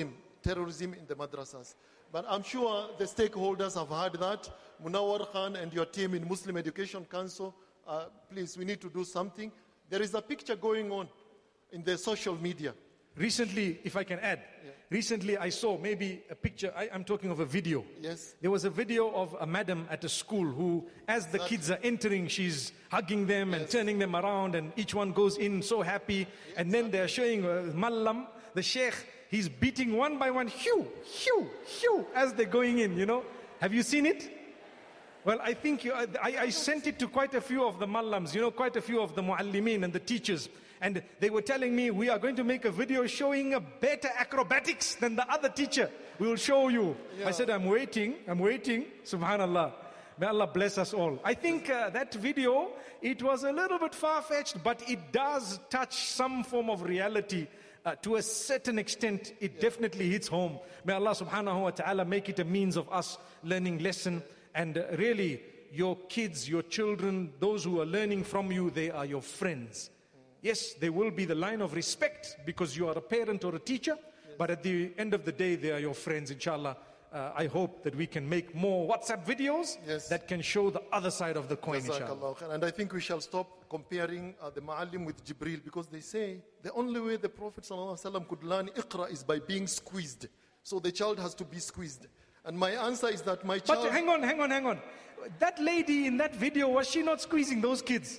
terrorism in the madrasas. But I'm sure the stakeholders have heard that. Munawar Khan and your team in Muslim Education Council, uh, please, we need to do something. There is a picture going on in the social media. Recently, if I can add, Yeah. recently I saw maybe a picture, I, I'm talking of a video. Yes. There was a video of a madam at a school who, as the kids are entering, she's hugging them and Yes. turning them around, and each one goes in so happy. And then they're showing uh, Mallam, the sheikh, he's beating one by one, hew, hew, hew, as they're going in, you know. Have you seen it? Well, I think you, I, I sent it to quite a few of the Mallams, you know, quite a few of the Muallimin and the teachers. And they were telling me, we are going to make a video showing a better acrobatics than the other teacher. We will show you. Yeah. I said, I'm waiting, I'm waiting. Subhanallah. May Allah bless us all. I think uh, that video, it was a little bit far-fetched, but it does touch some form of reality. Uh, to a certain extent, it yeah. definitely hits home. May Allah subhanahu wa ta'ala make it a means of us learning lesson. And uh, really, your kids, your children, those who are learning from you, they are your friends. Yes, there will be the line of respect because you are a parent or a teacher, yes. but at the end of the day, they are your friends, inshallah. Uh, I hope that we can make more WhatsApp videos yes. that can show the other side of the coin, inshallah. Jazakallah. And I think we shall stop comparing uh, the Ma'alim with Jibril, because they say the only way the Prophet ﷺ could learn Iqra is by being squeezed. So the child has to be squeezed. And my answer is that my child... But hang on, hang on, hang on. That lady in that video, was she not squeezing those kids?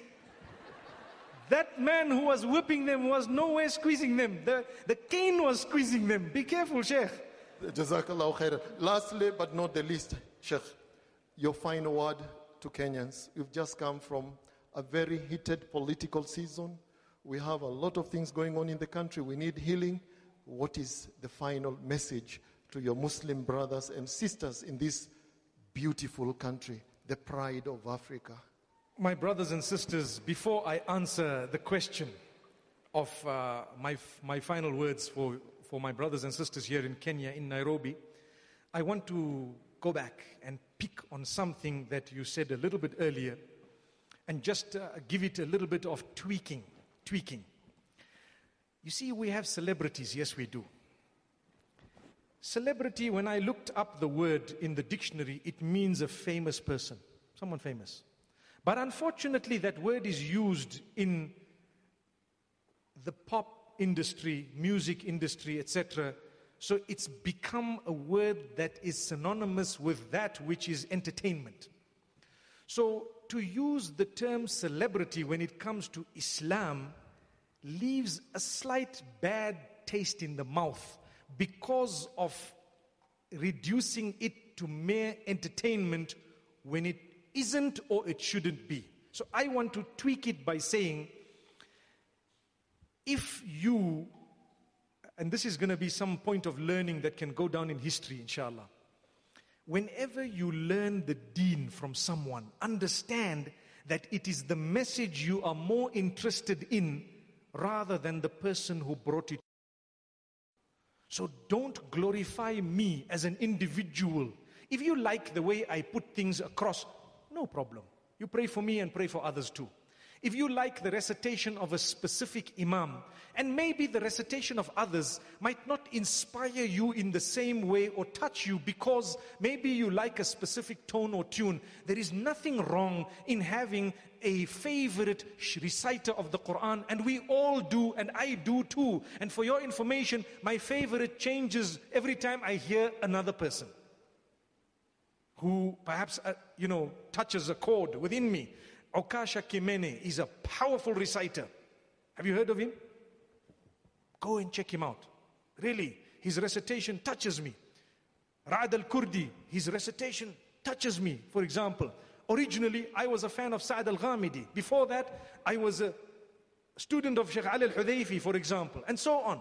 That man who was whipping them was nowhere squeezing them. The, the cane was squeezing them. Be careful, Sheikh. Jazakallah khairan. Lastly, but not the least, Sheikh, your final word to Kenyans. You've just come from a very heated political season. We have a lot of things going on in the country. We need healing. What is the final message to your Muslim brothers and sisters in this beautiful country, the pride of Africa? My brothers and sisters, before I answer the question of uh, my, my final words for, for my brothers and sisters here in Kenya, in Nairobi, I want to go back and pick on something that you said a little bit earlier and just uh, give it a little bit of tweaking, tweaking. You see, we have celebrities, yes we do. Celebrity, when I looked up the word in the dictionary, it means a famous person, someone famous. But unfortunately, that word is used in the pop industry, music industry, et cetera. So it's become a word that is synonymous with that which is entertainment. So to use the term celebrity when it comes to Islam leaves a slight bad taste in the mouth because of reducing it to mere entertainment when it isn't or it shouldn't be. So I want to tweak it by saying, if you, and this is going to be some point of learning that can go down in history, inshallah. Whenever you learn the deen from someone, understand that it is the message you are more interested in rather than the person who brought it. So don't glorify me as an individual. If you like the way I put things across, no problem. You pray for me and pray for others too. If you like the recitation of a specific imam, and maybe the recitation of others might not inspire you in the same way or touch you because maybe you like a specific tone or tune, there is nothing wrong in having a favorite reciter of the Quran, and we all do, and I do too. And for your information, my favorite changes every time I hear another person who perhaps, uh, you know, touches a chord within me. Okasha Kimene is a powerful reciter. Have you heard of him? Go and check him out. Really, his recitation touches me. Ra'ad al-Kurdi, his recitation touches me. For example, originally I was a fan of Sa'ad al-Ghamidi. Before that, I was a student of Sheikh Ali al-Hudayfi, for example, and so on.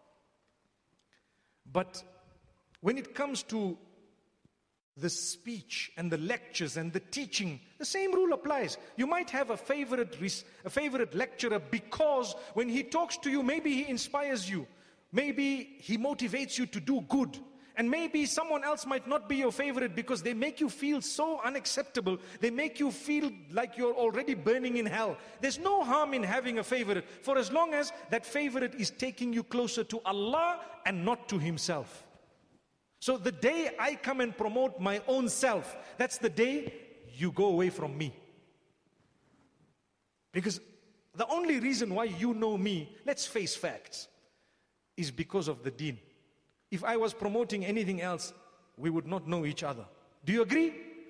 But when it comes to the speech and the lectures and the teaching, the same rule applies. You might have a favorite, a favorite lecturer because when he talks to you, maybe he inspires you. Maybe he motivates you to do good. And maybe someone else might not be your favorite because they make you feel so unacceptable. They make you feel like you're already burning in hell. There's no harm in having a favorite for as long as that favorite is taking you closer to Allah and not to himself. So the day I come and promote my own self, that's the day you go away from me. Because the only reason why you know me, let's face facts, is because of the deen. If I was promoting anything else, we would not know each other. Do you agree?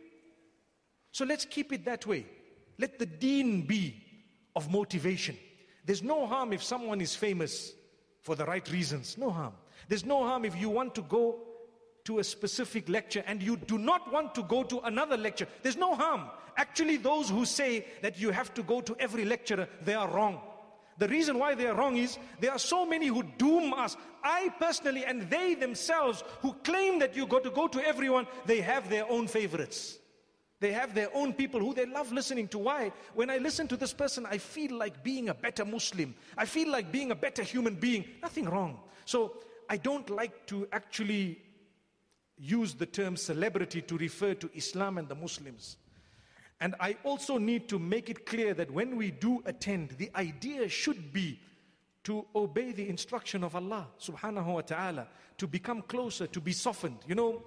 So let's keep it that way. Let the deen be of motivation. There's no harm if someone is famous for the right reasons. No harm. There's no harm if you want to go to a specific lecture and you do not want to go to another lecture. There's no harm. Actually, those who say that you have to go to every lecturer, they are wrong. The reason why they are wrong is there are so many who doom us. I personally, and they themselves who claim that you got to go to everyone, they have their own favorites. They have their own people who they love listening to. Why? When I listen to this person, I feel like being a better Muslim. I feel like being a better human being. Nothing wrong. So I don't like to actually use the term celebrity to refer to Islam and the Muslims. And I also need to make it clear that when we do attend, the idea should be to obey the instruction of Allah subhanahu wa ta'ala, to become closer, to be softened. You know,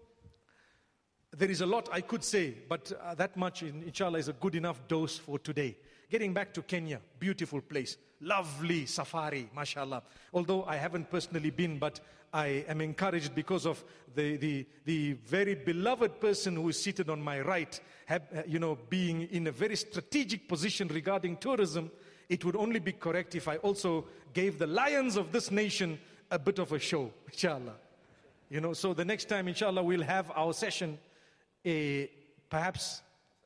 there is a lot I could say, but uh, that much, inshallah, is a good enough dose for today. Getting back to Kenya, beautiful place, lovely safari, mashallah. Although I haven't personally been, but I am encouraged because of the, the, the very beloved person who is seated on my right, have, uh, you know, being in a very strategic position regarding tourism. It would only be correct if I also gave the lions of this nation a bit of a show, inshallah. You know, so the next time, inshallah, we'll have our session. Uh, perhaps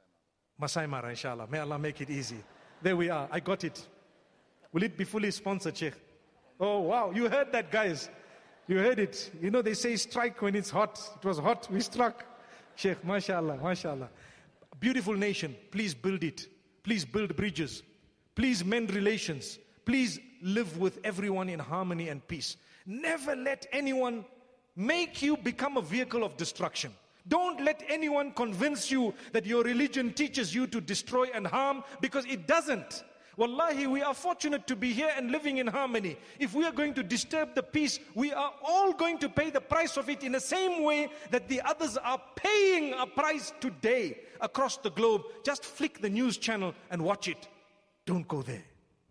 Masai Mara, inshallah. May Allah make it easy. There we are. I got it. Will it be fully sponsored, Sheikh? Oh, wow. You heard that, guys. You heard it. You know, they say strike when it's hot. It was hot. We struck. Sheikh, mashallah, mashallah. Beautiful nation. Please build it. Please build bridges. Please mend relations. Please live with everyone in harmony and peace. Never let anyone make you become a vehicle of destruction. Don't let anyone convince you that your religion teaches you to destroy and harm, because it doesn't. Wallahi, we are fortunate to be here and living in harmony. If we are going to disturb the peace, we are all going to pay the price of it in the same way that the others are paying a price today across the globe. Just flick the news channel and watch it. Don't go there.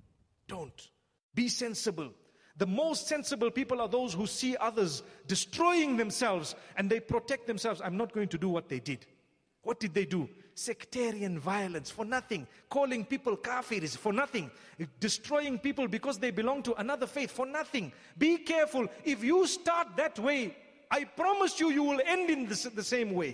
Don't. Be sensible. The most sensible people are those who see others destroying themselves and they protect themselves. I'm not going to do what they did. What did they do? Sectarian violence for nothing. Calling people kafirs for nothing. Destroying people because they belong to another faith for nothing. Be careful. If you start that way, I promise you, you will end in the, the same way.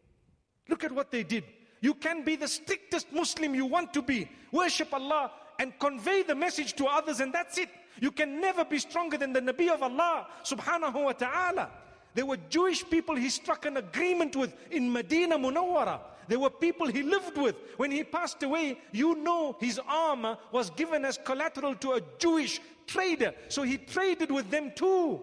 Look at what they did. You can be the strictest Muslim you want to be. Worship Allah and convey the message to others, and that's it. You can never be stronger than the Nabi of Allah subhanahu wa ta'ala. There were Jewish people he struck an agreement with in Medina Munawwara. There were people he lived with. When he passed away, you know his armor was given as collateral to a Jewish trader. So he traded with them too.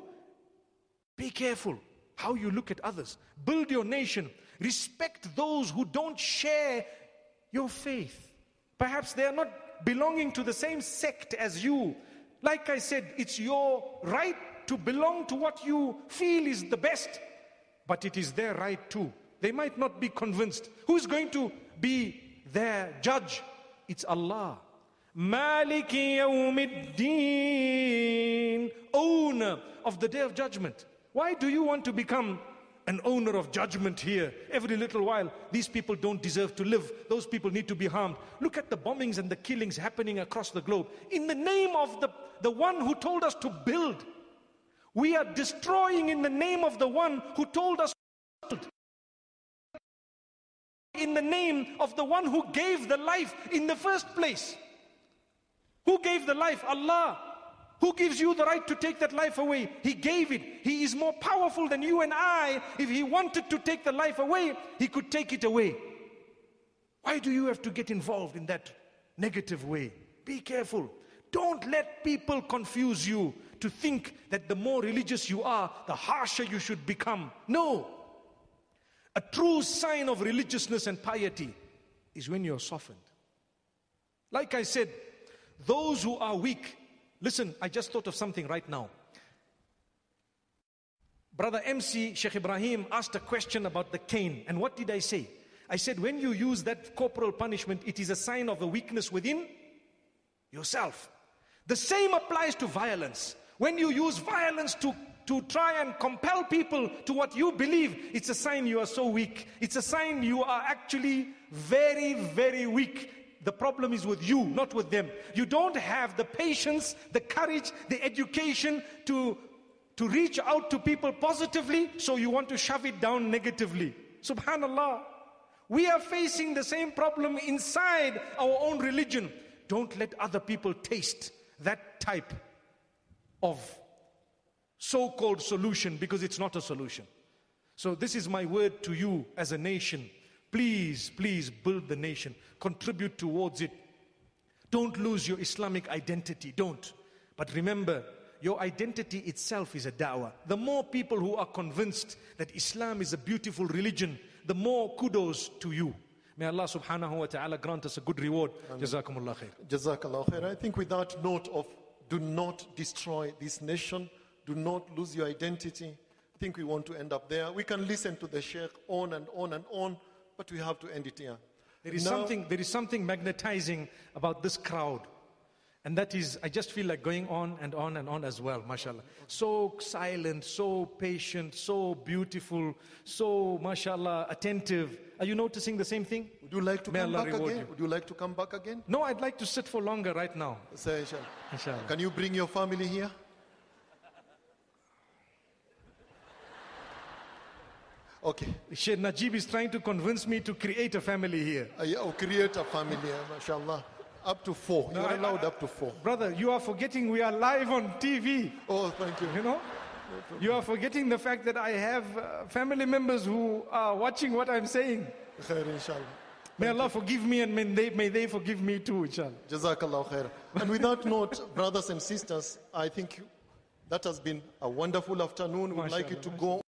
Be careful how you look at others. Build your nation. Respect those who don't share your faith. Perhaps they are not belonging to the same sect as you. Like I said, it's your right to belong to what you feel is the best, but it is their right too. They might not be convinced. Who's going to be their judge? It's Allah. Maliki yawmiddin, owner of the day of judgment. Why do you want to become an owner of judgment here? Every little while, these people don't deserve to live. Those people need to be harmed. Look at the bombings and the killings happening across the globe. In the name of the, the one who told us to build. We are destroying in the name of the one who told us to build. In the name of the one who gave the life in the first place. Who gave the life? Allah. Who gives you the right to take that life away? He gave it. He is more powerful than you and I. If he wanted to take the life away, he could take it away. Why do you have to get involved in that negative way? Be careful. Don't let people confuse you to think that the more religious you are, the harsher you should become. No. A true sign of religiousness and piety is when you're softened. Like I said, those who are weak. Listen, I just thought of something right now. Brother M C Sheikh Ibrahim asked a question about the cane. And what did I say? I said, when you use that corporal punishment, it is a sign of a weakness within yourself. The same applies to violence. When you use violence to, to try and compel people to what you believe, it's a sign you are so weak. It's a sign you are actually very, very weak. The problem is with you, not with them. You don't have the patience, the courage, the education to, to reach out to people positively, so you want to shove it down negatively. Subhanallah. We are facing the same problem inside our own religion. Don't let other people taste that type of so-called solution, because it's not a solution. So this is my word to you as a nation. Please, please build the nation. Contribute towards it. Don't lose your Islamic identity. Don't. But remember, your identity itself is a da'wah. The more people who are convinced that Islam is a beautiful religion, the more kudos to you. May Allah subhanahu wa ta'ala grant us a good reward. Jazakumullah khair. Jazakallah khair. I think with that note of do not destroy this nation, do not lose your identity, I think we want to end up there. We can listen to the Sheikh on and on and on, but we have to end it here. There is, Now, something, there is something magnetizing about this crowd. And that is, I just feel like going on and on and on as well, mashallah. So silent, so patient, so beautiful, so, mashallah, attentive. Are you noticing the same thing? Would you like to May come Allah back reward again? you. Would you like to come back again? No, I'd like to sit for longer right now. Say, inshallah. Inshallah. Can you bring your family here? Okay. Sheikh Najib is trying to convince me to create a family here. Uh, yeah, or create a family here, mashallah. Up to four. No, You're I- allowed I- up to four. Brother, you are forgetting we are live on T V. Oh, thank you. You know? You are forgetting the fact that I have uh, family members who are watching what I'm saying. Khair, inshallah. May Allah forgive me, and may they, may they forgive me too, inshallah. Jazakallah khair. And with that note, brothers and sisters, I think that has been a wonderful afternoon. We'd like you to go